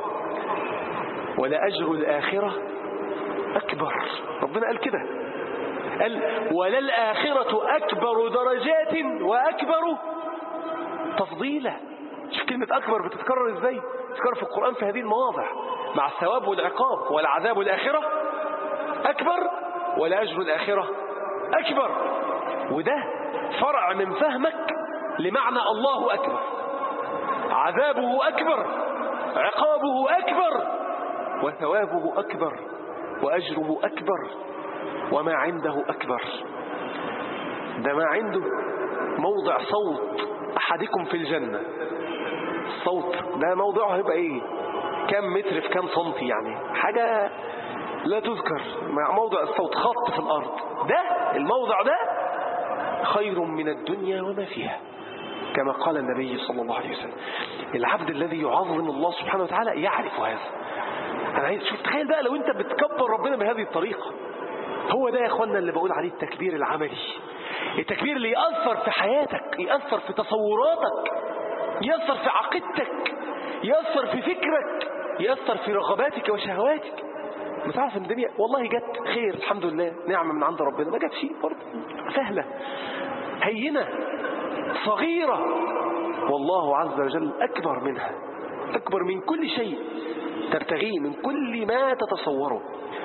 ولا اجر الاخرة اكبر، ربنا قال كده، قال ولا الاخرة اكبر درجات واكبر تفضيلا. شوف كلمة اكبر بتتكرر ازاي، بتتكرر في القرآن في هذه المواضع مع الثواب والعقاب. ولا عذاب الاخرة اكبر ولا اجر الاخرة اكبر. وده فرع من فهمك لمعنى الله اكبر، عذابه اكبر، عقابه اكبر، وثوابه اكبر، واجره اكبر، وما عنده اكبر. ده ما عنده موضع صوت احدكم في الجنة، الصوت ده موضعه هيبقى ايه، كم متر في كم سنتي، يعني حاجة لا تذكر. مع موضع الصوت خط في الارض، ده الموضع ده خير من الدنيا وما فيها، كما قال النبي صلى الله عليه وسلم. العبد الذي يعظم الله سبحانه وتعالى يعرف هذا. انا عايز شوف، تخيل بقى لو انت بتكبر ربنا بهذه الطريقة. هو ده يا اخوانا اللي بقول عليه التكبير العملي، التكبير اللي يأثر في حياتك، يأثر في تصوراتك، يأثر في عقيدتك، يأثر في فكرك، يأثر في رغباتك وشهواتك. ما تعرف ان الدنيا والله جت خير، الحمد لله، نعمة من عند ربنا، ما جت شيء برضه سهلة هينة صغيرة، والله عز وجل أكبر منها، أكبر من كل شيء تبتغيه، من كل ما تتصوره.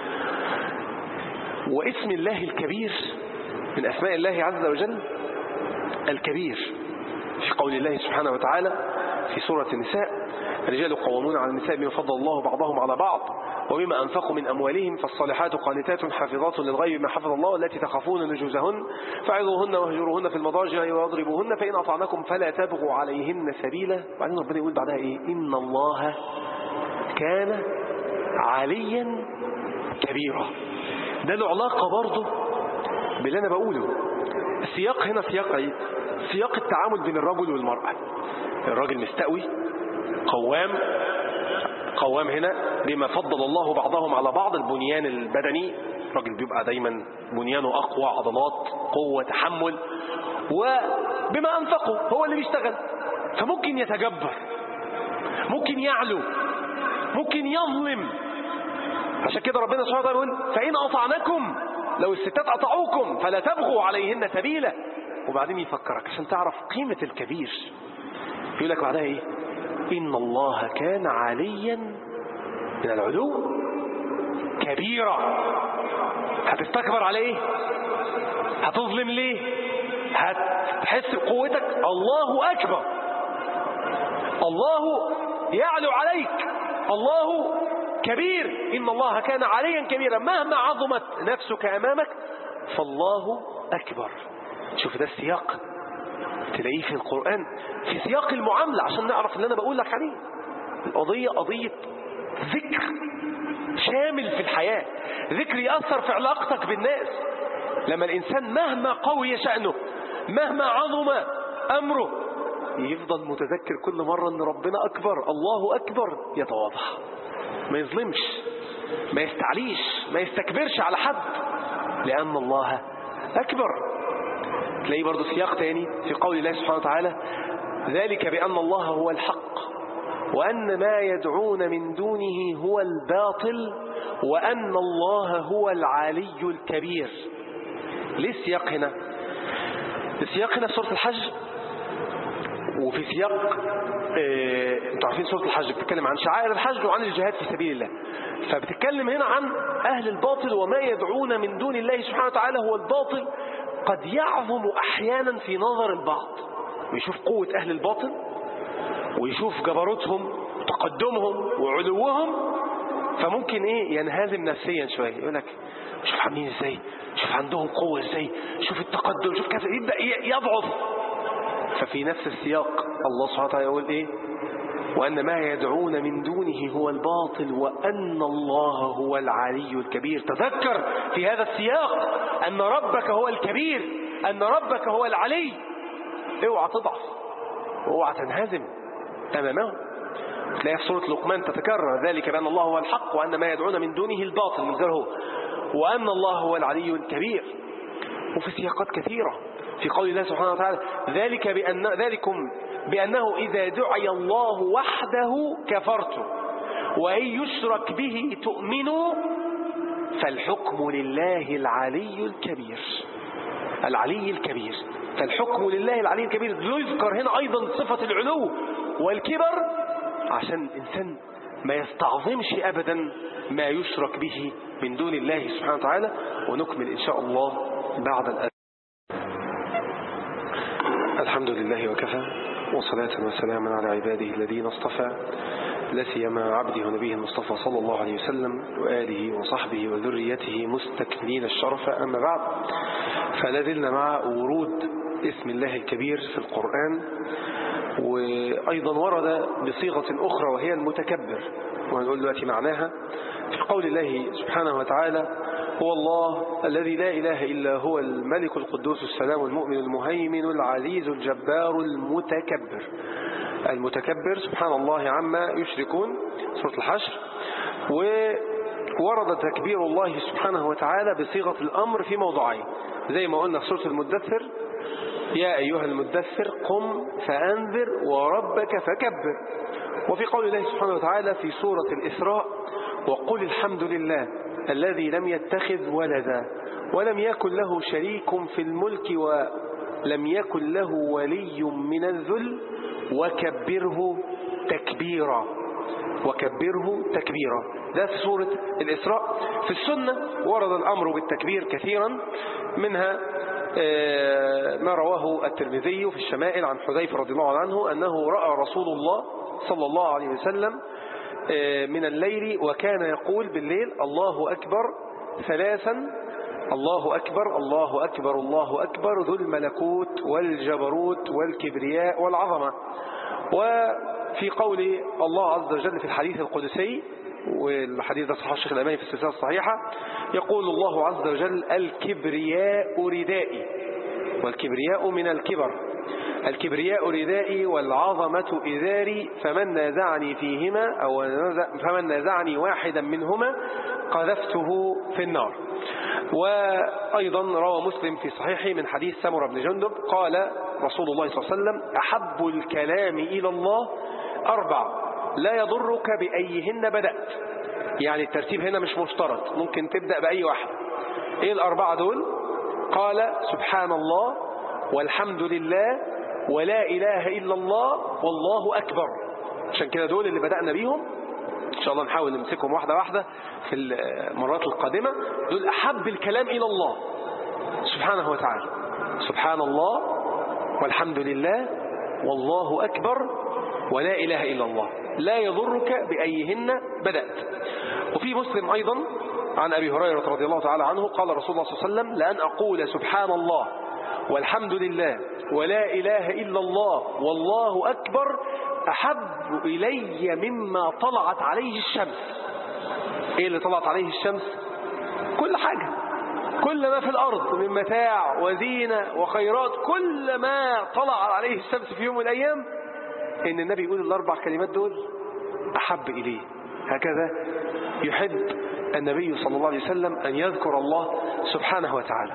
واسم الله الكبير من أسماء الله عز وجل الكبير، في قول الله سبحانه وتعالى في سورة النساء: الرجال قوامون على النساء بما فضل الله بعضهم على بعض وبما أنفقوا من أموالهم فالصالحات قانتات حافظات للغيب ما حفظ الله والتي تخافون نشوزهن فعظوهن واهجروهن في المضاجع واضربوهن فإن أطعنكم فلا تبغوا عليهن سبيلا. بعدين ربنا يقول بعدها إيه؟ إن الله كان عليا كبيرا. ده له علاقة برضه باللي أنا بقوله. السياق هنا سياق التعامل بين الرجل والمرأة. الراجل مستقوي قوام هنا بما فضل الله بعضهم على بعض، البنيان البدني، الراجل بيبقى دايما بنيانه أقوى، عضلات، قوة، تحمل، وبما أنفقوا هو اللي بيشتغل، فممكن يتجبر، ممكن يعلو، ممكن يظلم. عشان كده ربنا سبحانه وتعالى يقول: فإن أطعنكم، لو الستات أطعوكم فلا تبغوا عليهن سبيلا. وبعدين يفكرك عشان تعرف قيمة الكبير، يقول لك بعدها إيه؟ إن الله كان عليا من العلو كبيرا. هتستكبر على إيه؟ هتظلم ليه؟ هتحس بقوتك؟ الله أكبر، الله يعلو عليك، الله كبير. إن الله كان عليا كبيرا، مهما عظمت نفسك أمامك فالله أكبر. شوف ده السياق، تلاقيه في القرآن في سياق المعاملة عشان نعرف اللي أنا بقول لك عليه. القضية قضية ذكر شامل في الحياة، ذكر يأثر في علاقتك بالناس. لما الإنسان مهما قوي شأنه، مهما عظم أمره، يفضل متذكر كل مرة أن ربنا أكبر، الله أكبر، يتواضع، ما يظلمش، ما يستعليش، ما يستكبرش على حد، لأن الله أكبر. تلاقيه برضو سياق تاني في قول الله سبحانه وتعالى: ذلك بأن الله هو الحق وأن ما يدعون من دونه هو الباطل وأن الله هو العلي الكبير. ليه السياق هنا؟ السياق هنا في سورة الحج، وفي سياق انتوا عارفين سورة الحج بتتكلم عن شعائر الحج وعن الجهاد في سبيل الله، فبتتكلم هنا عن أهل الباطل وما يدعون من دون الله سبحانه وتعالى هو الباطل. قد يعظم أحيانا في نظر البعض، ويشوف قوة أهل الباطل ويشوف جبروتهم وتقدمهم وعلوهم، فممكن ينهزم نفسيا شوية، يقول لك شوف عاملين ازاي، شوف عندهم قوة ازاي، شوف التقدم، شوف كذا، يبدأ يضعف. ففي نفس السياق الله سبحانه وتعالى يقول وأن ما يدعون من دونه هو الباطل وأن الله هو العلي الكبير. تذكر في هذا السياق أن ربك هو الكبير، أن ربك هو العلي. اوعى تضعف واوعى تنهزم أمامه. تلاقي في سورة لقمان تتكرر ذلك بأن الله هو الحق وأن ما يدعون من دونه الباطل من غيره، وأن الله هو العلي الكبير. وفي سياقات كثيرة في قول الله سبحانه وتعالى ذلكم بأنه إذا دعي الله وحده كفرتم وإن يشرك به تؤمنوا فالحكم لله العلي الكبير. العلي الكبير، فالحكم لله العلي الكبير. يذكر هنا أيضا صفة العلو والكبر عشان الإنسان ما يستعظمش أبدا ما يشرك به من دون الله سبحانه وتعالى. ونكمل إن شاء الله بعد الأذان. الحمد لله وكفى، وصلاة وسلاما على عباده الذين اصطفى، لا سيما عبده ونبيه المصطفى صلى الله عليه وسلم وآله وصحبه وذريته مستكملين الشرف. أما بعد، فلازلنا مع ورود اسم الله الكبير في القرآن، وأيضا ورد بصيغة أخرى وهي المتكبر، وهنقول دلوقتي معناها. في قول الله سبحانه وتعالى: هو الله الذي لا إله إلا هو الملك القدوس السلام المؤمن المهيمن العزيز الجبار المتكبر. المتكبر سبحان الله عما يشركون، سورة الحشر. وورد تكبير الله سبحانه وتعالى بصيغة الأمر في موضعين، زي ما قلنا في سورة المدثر: يا أيها المدثر قم فأنذر وربك فكبر. وفي قول الله سبحانه وتعالى في سورة الإسراء: وقل الحمد لله الذي لم يتخذ ولدا ولم يكن له شريك في الملك ولم يكن له ولي من الذل وكبره تكبيرا. وكبره تكبيرا. ده في سورة الإسراء. في السنة ورد الأمر بالتكبير كثيرا، منها ما رواه الترمذي في الشمائل عن حذيفة رضي الله عنه أنه رأى رسول الله صلى الله عليه وسلم من الليل وكان يقول بالليل: الله أكبر ثلاثا، الله أكبر الله أكبر الله أكبر ذو الملكوت والجبروت والكبرياء والعظمة. وفي قول الله عز وجل في الحديث القدسي، والحديث ده صحيح الشيخ الألباني في السلسلة الصحيحة، يقول الله عز وجل: الكبرياء ردائي. والكبرياء من الكبر. الكبرياء ردائي والعظمة إزاري، فمن نازعني فيهما أو فمن نازعني واحدا منهما قذفته في النار. وأيضا روى مسلم في صحيحه من حديث سمرة بن جندب قال رسول الله صلى الله عليه وسلم: أحب الكلام إلى الله أربع لا يضرك بأيهن بدأت. يعني الترتيب هنا مش مشترط، ممكن تبدأ بأي واحد. إيه الأربعة دول؟ قال: سبحان الله والحمد لله ولا إله إلا الله والله أكبر. عشان كده دول اللي بدأنا بيهم، إن شاء الله نحاول نمسكهم واحدة واحدة في المرات القادمة. دول أحب الكلام إلى الله سبحانه وتعالى: سبحان الله والحمد لله والله أكبر ولا إله إلا الله لا يضرك بأيهن بدأت. وفي مسلم أيضا عن أبي هريرة رضي الله تعالى عنه قال رسول الله صلى الله عليه وسلم: لأن أقول سبحان الله والحمد لله ولا إله إلا الله والله أكبر أحب إلي مما طلعت عليه الشمس. إيه اللي طلعت عليه الشمس؟ كل حاجة، كل ما في الأرض من متاع وزينة وخيرات، كل ما طلع عليه الشمس في يوم من الأيام، إن النبي يقول الأربع كلمات دول أحب إليه. هكذا يحب النبي صلى الله عليه وسلم أن يذكر الله سبحانه وتعالى.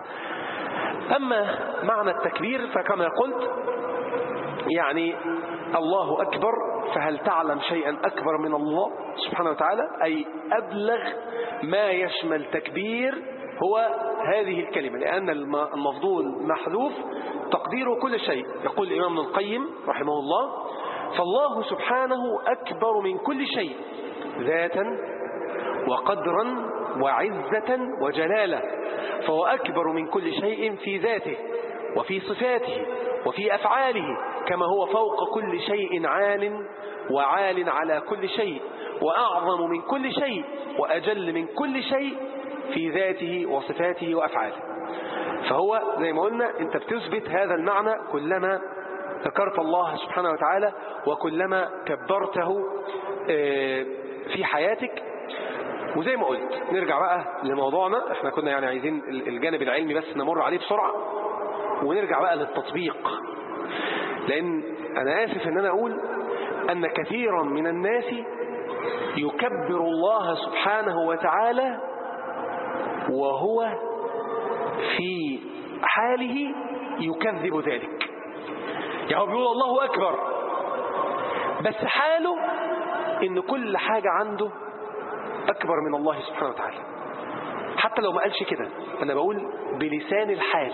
أما معنى التكبير فكما قلت يعني الله أكبر، فهل تعلم شيئا أكبر من الله سبحانه وتعالى؟ أي أبلغ ما يشمل تكبير هو هذه الكلمة، لأن المفضول محذوف تقديره كل شيء. يقول الإمام ابن القيم رحمه الله: فالله سبحانه أكبر من كل شيء ذاتا وقدرا وعزة وجلالة، فهو أكبر من كل شيء في ذاته وفي صفاته وفي أفعاله، كما هو فوق كل شيء عال وعال على كل شيء، وأعظم من كل شيء وأجل من كل شيء في ذاته وصفاته وأفعاله. فهو زي ما قلنا أنت بتثبت هذا المعنى كلما ذكرت الله سبحانه وتعالى وكلما كبرته في حياتك. وزي ما قلت نرجع بقى لموضوعنا، احنا كنا يعني عايزين الجانب العلمي بس نمر عليه بسرعة، ونرجع بقى للتطبيق. لأن أنا آسف أن أنا أقول أن كثيرا من الناس يكبر الله سبحانه وتعالى وهو في حاله يكذب ذلك. يعني هو بيقول الله أكبر بس حاله إن كل حاجة عنده أكبر من الله سبحانه وتعالى، حتى لو ما قالش كده، أنا بقول بلسان الحال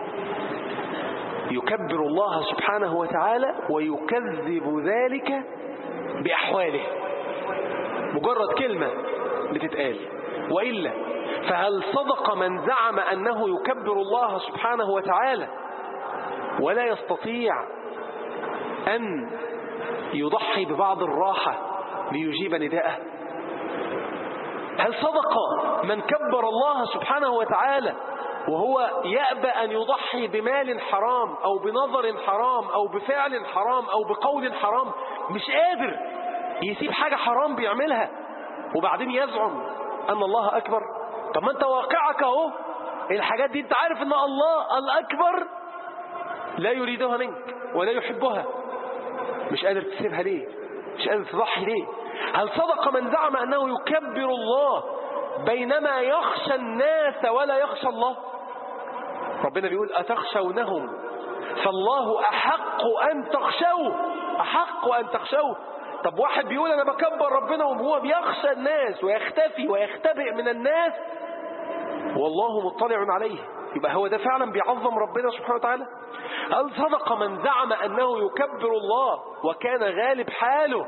يكبر الله سبحانه وتعالى ويكذب ذلك بأحواله، مجرد كلمة بتتقال. وإلا فهل صدق من زعم أنه يكبر الله سبحانه وتعالى ولا يستطيع أن يضحي ببعض الراحة ليجيب نداءه؟ هل صدق من كبر الله سبحانه وتعالى وهو يأبى أن يضحي بمال حرام أو بنظر حرام أو بفعل حرام أو بقول حرام؟ مش قادر يسيب حاجة حرام بيعملها وبعدين يزعم أن الله أكبر. طب ما أنت واقعك أهو الحاجات دي أنت عارف أن الله الأكبر لا يريدها منك ولا يحبها، مش قادر تسيبها ليه؟ مش قادر تضحي ليه؟ هل صدق من زعم أنه يكبر الله بينما يخشى الناس ولا يخشى الله؟ ربنا بيقول أتخشونهم فالله أحق أن تخشوه، أحق أن تخشوه. طب واحد بيقول أنا بكبر ربنا وهو بيخشى الناس ويختفي ويختبئ من الناس والله مطلع عليه، يبقى هو ده فعلا بيعظم ربنا سبحانه وتعالى؟ هل صدق من زعم أنه يكبر الله وكان غالب حاله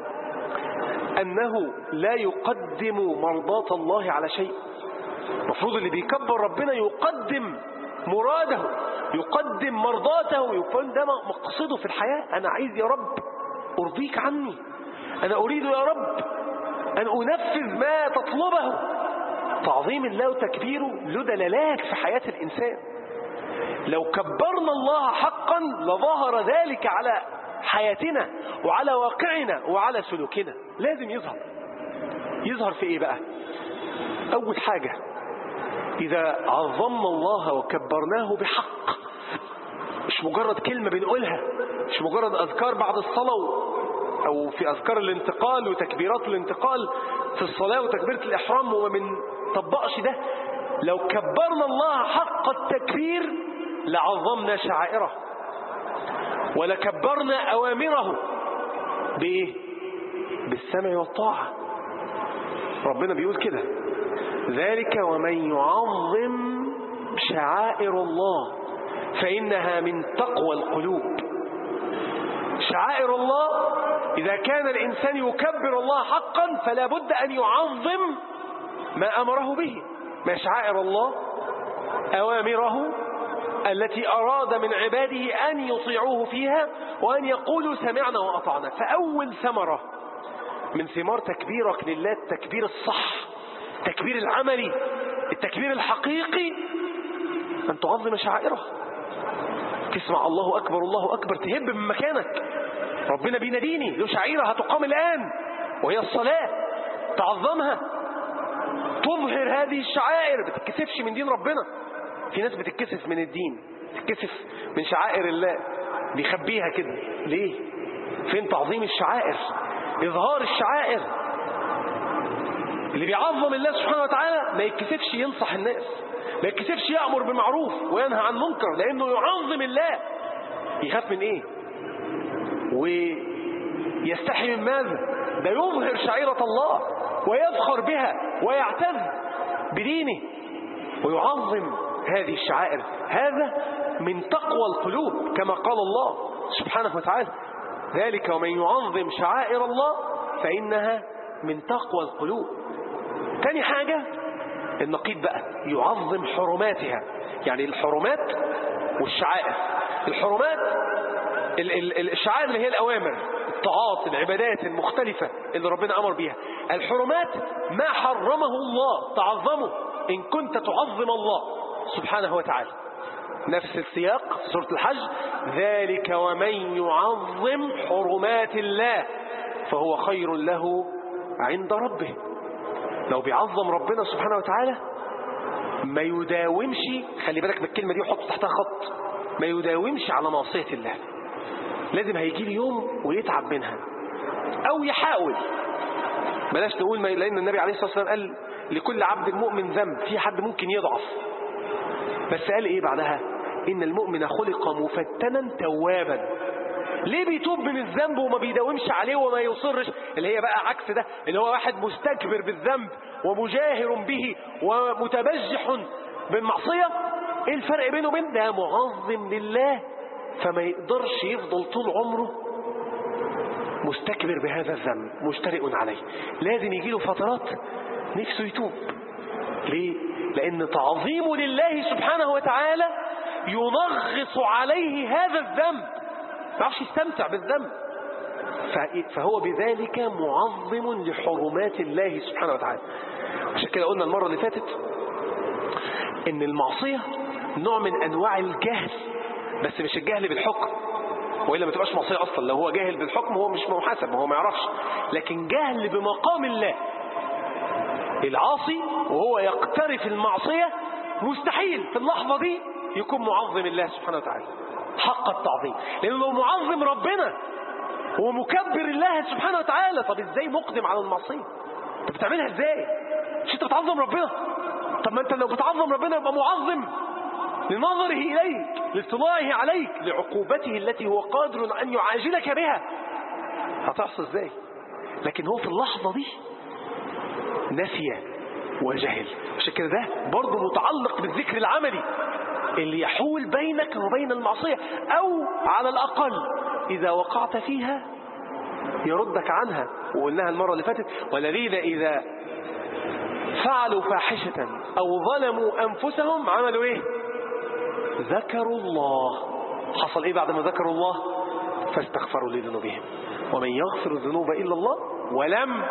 أنه لا يقدم مرضاة الله على شيء؟ المفروض اللي بيكبر ربنا يقدم مراده، يقدم مرضاته، يكون ده مقصده في الحياة. أنا عايز يا رب أرضيك عني، أنا أريد يا رب أن أنفذ ما تطلبه. تعظيم الله وتكبيره له دلالات في حياة الإنسان. لو كبرنا الله حقا لظهر ذلك على حياتنا وعلى واقعنا وعلى سلوكنا. لازم يظهر في إيه بقى؟ أول حاجة إذا عظمنا الله وكبرناه بحق، مش مجرد كلمة بنقولها، مش مجرد أذكار بعد الصلاة أو في أذكار الانتقال وتكبيرات الانتقال في الصلاة وتكبيرة الإحرام وما بنطبقش ده. لو كبرنا الله حق التكبير لعظمنا شعائره ولكبرنا أوامره بإيه؟ بالسمع والطاعة. ربنا بيقول كده ذلك ومن يعظم شعائر الله فإنها من تقوى القلوب. شعائر الله إذا كان الإنسان يكبر الله حقا فلا بد أن يعظم ما أمره به، ما شعائر الله أوامره التي أراد من عباده أن يطيعوه فيها وأن يقولوا سمعنا وأطعنا. فأول ثمرة من ثمار تكبيرك لله التكبير الصح، التكبير العملي، التكبير الحقيقي، أن تعظم شعائره. تسمع الله أكبر الله أكبر تهب من مكانك. ربنا بيناديني له شعيرة هتقام الآن وهي الصلاة، تعظمها، تظهر هذه الشعائر. بتتكسفش من دين ربنا. في ناس بتتكسف من الدين، بتتكسف من شعائر الله، بيخبيها كده ليه؟ فين تعظيم الشعائر؟ إظهار الشعائر. اللي بيعظم الله سبحانه وتعالى ما يتكسفش ينصح الناس، ما يتكسفش يأمر بالمعروف وينهى عن منكر، لأنه يعظم الله. يخاف من إيه؟ ويستحي من ماذا؟ ده يظهر شعيرة الله ويفخر بها ويعتز بدينه ويعظم هذه الشعائر. هذا من تقوى القلوب كما قال الله سبحانه وتعالى ذلك ومن يعظم شعائر الله فإنها من تقوى القلوب. تاني حاجة النقيض بقى يعظم حرماتها، يعني الحرمات والشعائر. الحرمات الشعائر اللي هي الأوامر، الطاعات، العبادات المختلفة اللي ربنا أمر بيها. الحرمات ما حرمه الله تعظمه إن كنت تعظم الله سبحانه وتعالى. نفس السياق في سورة الحج: ذلك ومن يعظم حرمات الله فهو خير له عند ربه. لو بيعظم ربنا سبحانه وتعالى ما يداومش، خلي بالك من الكلمة دي وحط تحتها خط، ما يداومش على معصية الله. لازم هيجي لي يوم ويتعب منها أو يحاول. بلاش نقول لأن النبي عليه الصلاة والسلام قال لكل عبد مؤمن ذنب، في حد ممكن يضعف، بس قال إيه بعدها؟ إن المؤمن خلق مفتنا توابا. ليه بيتوب من الذنب وما بيداومش عليه وما يصرش؟ اللي هي بقى عكس ده، اللي هو واحد مستكبر بالذنب ومجاهر به ومتبجح بالمعصية. ايه الفرق بينه وبين ده؟ معظم لله، فما يقدرش يفضل طول عمره مستكبر بهذا الذنب مجترئ عليه. لازم يجيله فترات نفسه يتوب. ليه؟ لأن تعظيمه لله سبحانه وتعالى ينغص عليه هذا الذنب، ما يعرفش يستمتع بالذنب، فهو بذلك معظم لحرمات الله سبحانه وتعالى. عشان كده قلنا المرة اللي فاتت ان المعصية نوع من انواع الجهل، بس مش الجهل بالحكم، وإلا ما تبقاش معصية أصلا. لو هو جاهل بالحكم هو مش محاسب، هو ما يعرفش، لكن جهل بمقام الله. العاصي وهو يقترف المعصية مستحيل في اللحظة دي يكون معظم الله سبحانه وتعالى حق التعظيم، لأنه لو معظم ربنا هو مكبر الله سبحانه وتعالى. طب ازاي مقدم على المعصية؟ انت بتعملها ازاي؟ مش انت بتعظم ربنا؟ طب ما انت لو بتعظم ربنا يبقى معظم لنظره إليك، لاطلاعه عليك، لعقوبته التي هو قادر أن يعاجلك بها. هتحصل ازاي؟ لكن هو في اللحظة دي نسي وجهل. عشان كده ده برضه متعلق بالذكر العملي اللي يحول بينك وبين المعصية، أو على الأقل إذا وقعت فيها يردك عنها. وقلناها المرة اللي فاتت: والذين إذا فعلوا فاحشة أو ظلموا أنفسهم عملوا إيه؟ ذكروا الله. حصل إيه بعد ما ذكروا الله؟ فاستغفروا لذنوبهم ومن يغفر الذنوب إلا الله ولم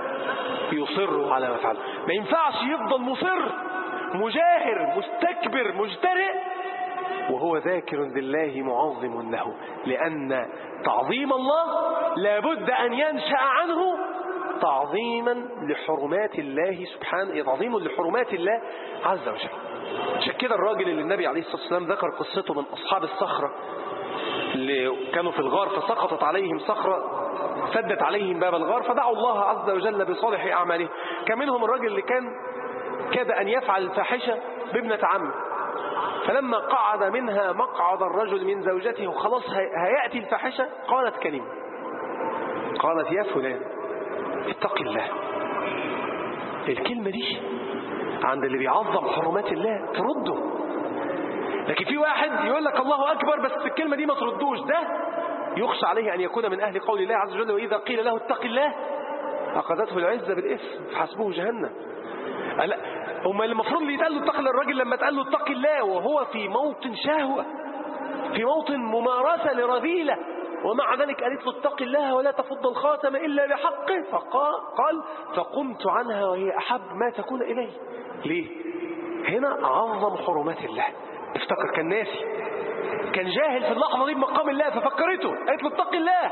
يصروا على ما فعلوا. ما ينفعش يفضل مصر مجاهر مستكبر مجترئ وهو ذاكر لله معظم له، لأن تعظيم الله لابد أن ينشأ عنه تعظيما لحرمات الله سبحانه، تعظيم لحرمات الله عز وجل. عشان كده الراجل اللي النبي عليه الصلاة والسلام ذكر قصته من أصحاب الصخرة اللي كانوا في الغار فسقطت عليهم صخرة سدت عليهم باب الغار، فدعوا الله عز وجل بصالح أعماله. كان منهم الراجل اللي كان كاد أن يفعل الفاحشة بابنة عمه، فلما قعد منها مقعد الرجل من زوجته وخلاص هيأتي الفاحشة قالت كلمة، قالت: يا فلان اتق الله. الكلمة دي عند اللي بيعظم حرمات الله ترده. لكن في واحد يقول لك الله أكبر بس الكلمة دي ما تردوش، ده يخشى عليه أن يكون من أهل قول الله عز وجل: وإذا قيل له اتق الله أخذته العزة بالإثم فحسبه جهنم. هم المفروض اللي يتقال له اتق الله الراجل لما تقال له اتق الله وهو في موطن شهوة، في موطن ممارسة لرذيلة، ومع ذلك قالت له اتق الله ولا تفض الخاتم إلا بحقه، فقال: فقمت عنها وهي أحب ما تكون إليه. ليه؟ هنا عظم حرمات الله. افتكر كان ناسي، كان جاهل في اللحظة دي بمقام الله، ففكرته قالت له اتق الله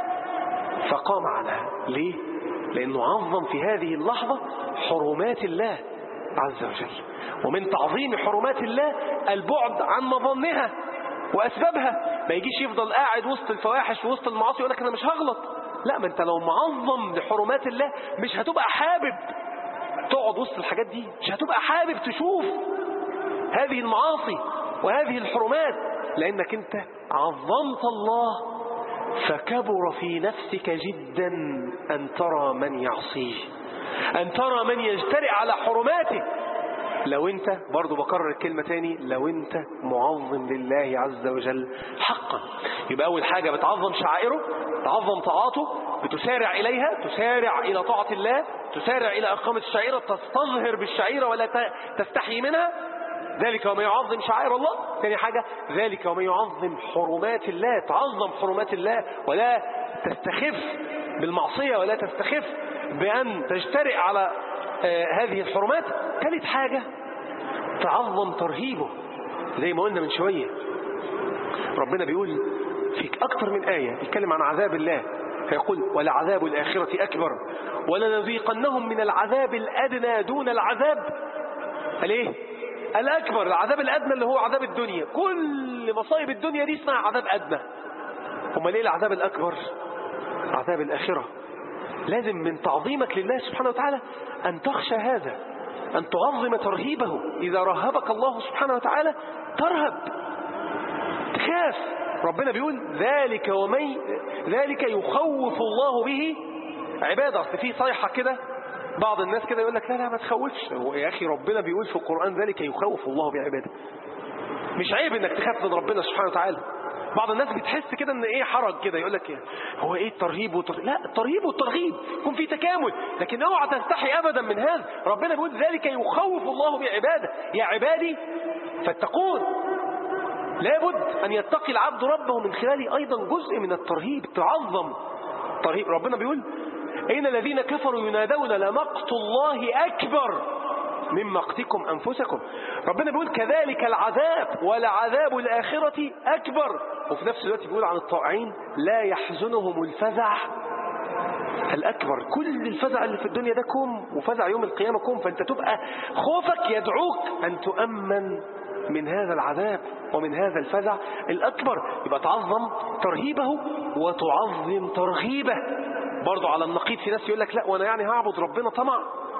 فقام عنها. ليه؟ لأنه عظم في هذه اللحظة حرمات الله عز وجل. ومن تعظيم حرمات الله البعد عن مظنها وأسبابها. ما يجيش يفضل قاعد وسط الفواحش ووسط المعاصي يقول لك أنا مش هغلط. لا، ما أنت لو معظم لحرمات الله مش هتبقى حابب تقعد وسط الحاجات دي، مش هتبقى حابب تشوف هذه المعاصي وهذه الحرمات، لأنك أنت عظمت الله فكبر في نفسك جدا أن ترى من يعصيه، أن ترى من يجترئ على حرماته. لو أنت برضو بكرر الكلمة تاني، لو أنت معظم لله عز وجل حقا، يبقى أول حاجة بتعظم شعائره، تعظم طاعاته، بتسارع إليها، تسارع إلى طاعة الله، تسارع إلى إقامة الشعيرة، تستظهر بالشعيرة ولا تستحيي منها. ذلك وما يعظم شعائر الله. ثاني حاجة ذلك وما يعظم حرمات الله، تعظم حرمات الله ولا تستخف بالمعصية ولا تستخف بأن تجترئ على هذه الحرمات. ثالث حاجة تعظم ترهيبه، زي ما قلنا من شوية، ربنا بيقول في أكثر من آية يتكلم عن عذاب الله، فيقول ولعذاب الآخرة أكبر ولنذيقنهم من العذاب الأدنى دون العذاب الأكبر. العذاب الأدنى اللي هو عذاب الدنيا، كل مصائب الدنيا دي اسمها عذاب أدنى. هم ليه العذاب الأكبر؟ عذاب الآخرة. لازم من تعظيمك لله سبحانه وتعالى أن تخشى هذا، أن تعظم ترهيبه. إذا رهبك الله سبحانه وتعالى ترهب، تخاف. ربنا بيقول ذلك يخوف الله به عباده. أصل في صيحة كده بعض الناس كده يقول لك لا ما تخوفش. هو يا أخي ربنا بيقول في القرآن ذلك يخوف الله بعباده. مش عيب انك تخاف من ربنا سبحانه وتعالى. بعض الناس بتحس كده ان حرج كده، يقول لك هو الترهيب والترهيب؟ لا، الترهيب والترغيب يكون في تكامل، لكن اوعى تستحي ابدا من هذا. ربنا بيقول ذلك يخوف الله بعباده، يا عبادي فاتقون. لابد ان يتقي العبد ربه من خلال ايضا جزء من الترهيب، تعظم ترهيب. ربنا بيقول اين الذين كفروا ينادون لمقت الله اكبر من مقتكم أنفسكم. ربنا بيقول كذلك العذاب ولعذاب الآخرة أكبر. وفي نفس الوقت بيقول عن الطائعين لا يحزنهم الفزع الأكبر. كل الفزع اللي في الدنيا ده كوم، وفزع يوم القيامة كوم. فأنت تبقى خوفك يدعوك أن تؤمن من هذا العذاب ومن هذا الفزع الأكبر. يبقى تعظم ترهيبه وتعظم ترغيبه. برضو على النقيض في ناس يقول لك لا وانا يعني هعبد ربنا طمع.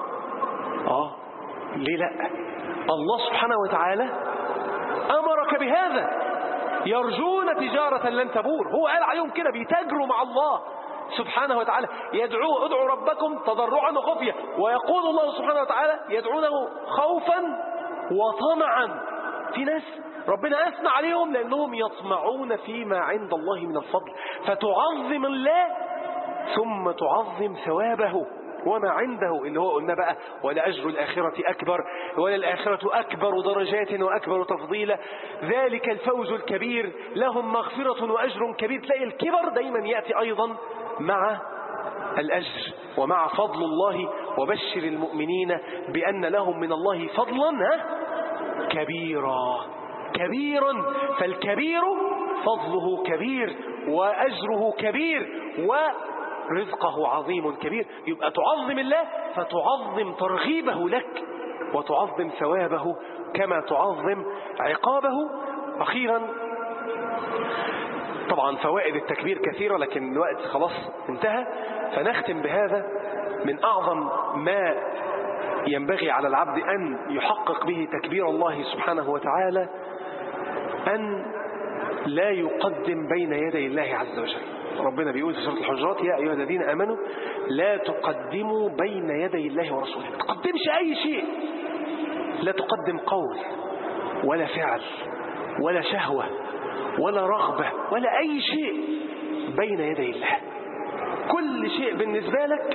ليه لا؟ الله سبحانه وتعالى أمرك بهذا، يرجون تجارة لن تبور. هو قال عليهم كده بيتاجروا مع الله سبحانه وتعالى. ادعوا ربكم تضرعا وخفية، ويقول الله سبحانه وتعالى يدعونه خوفا وطمعا. في ناس ربنا أثنى عليهم لأنهم يطمعون فيما عند الله من الفضل، فتعظم الله ثم تعظم ثوابه وما عنده، اللي هو قلنا بقى ولأجر الآخرة أكبر، وللآخرة أكبر درجات وأكبر تفضيلا، ذلك الفوز الكبير، لهم مغفرة وأجر كبير. تلاقي الكبر دايما يأتي أيضا مع الأجر ومع فضل الله. وبشر المؤمنين بأن لهم من الله فضلا كبيرا. فالكبير فضله كبير وأجره كبير ورزقه عظيم كبير. يبقى تعظم الله فتعظم ترغيبه لك وتعظم ثوابه كما تعظم عقابه. أخيرا، طبعا فوائد التكبير كثيرة لكن الوقت خلاص انتهى، فنختم بهذا. من أعظم ما ينبغي على العبد أن يحقق به تكبير الله سبحانه وتعالى أن لا يقدم بين يدي الله عز وجل. ربنا بيقول في سورة الحجرات يا أيها الذين آمنوا لا تقدموا بين يدي الله ورسوله. ما تقدمش أي شيء، لا تقدم قول ولا فعل ولا شهوة ولا رغبة ولا أي شيء بين يدي الله. كل شيء بالنسبة لك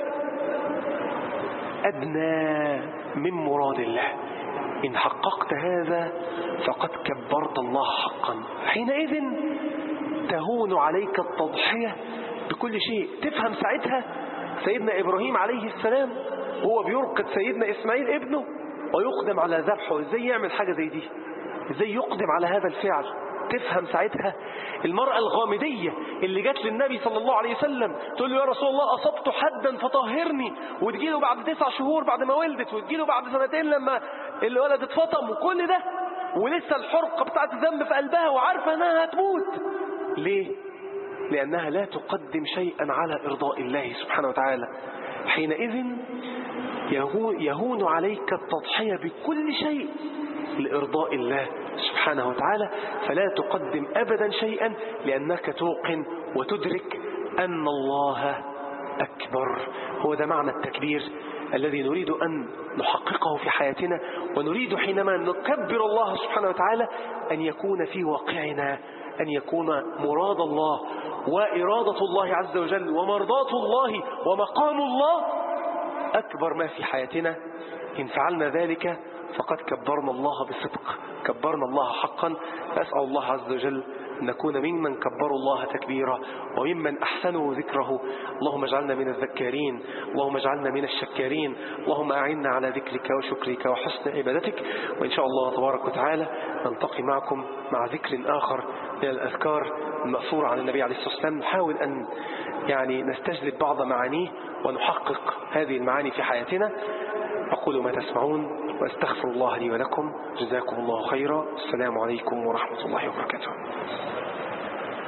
أدنى من مراد الله. إن حققت هذا فقد كبرت الله حقا. حينئذ تهون عليك التضحية بكل شيء. تفهم ساعتها سيدنا إبراهيم عليه السلام هو بيرقد سيدنا إسماعيل ابنه ويقدم على ذبحه، إزاي يعمل حاجة زي دي، إزاي يقدم على هذا الفعل. تفهم ساعتها المرأة الغامدية اللي جت للنبي صلى الله عليه وسلم تقول له يا رسول الله أصبت حدا فطهرني، وتجيله بعد 9 شهور بعد ما ولدت، وتجيله بعد 2 لما الولد اتفطم، وكل ده ولسه الحرقة بتاعت الذنب في قلبها وعارفة أنها هتموت. ليه؟ لأنها لا تقدم شيئا على إرضاء الله سبحانه وتعالى. حينئذ يهون عليك التضحية بكل شيء لإرضاء الله سبحانه وتعالى. فلا تقدم أبدا شيئا لأنك توقن وتدرك أن الله أكبر. هو ده معنى التكبير الذي نريد أن نحققه في حياتنا، ونريد حينما نكبر الله سبحانه وتعالى أن يكون في واقعنا، أن يكون مراد الله وإرادة الله عز وجل ومرضاة الله ومقام الله أكبر ما في حياتنا. إن فعلنا ذلك فقد كبرنا الله بصدق، كبرنا الله حقا. أسأل الله عز وجل نكون ممن كبروا الله تكبيرا وممن أحسنوا ذكره. اللهم اجعلنا من الذكارين، اللهم اجعلنا من الشكارين، اللهم أعنا على ذكرك وشكرك وحسن عبادتك. وإن شاء الله تبارك وتعالى نلتقي معكم مع ذكر آخر من الأذكار المأثورة عن النبي عليه الصلاة والسلام، نحاول أن نستجلب بعض معانيه ونحقق هذه المعاني في حياتنا. أقول ما تسمعون وأستغفر الله لي ولكم، جزاكم الله خيرا. السلام عليكم ورحمة الله وبركاته.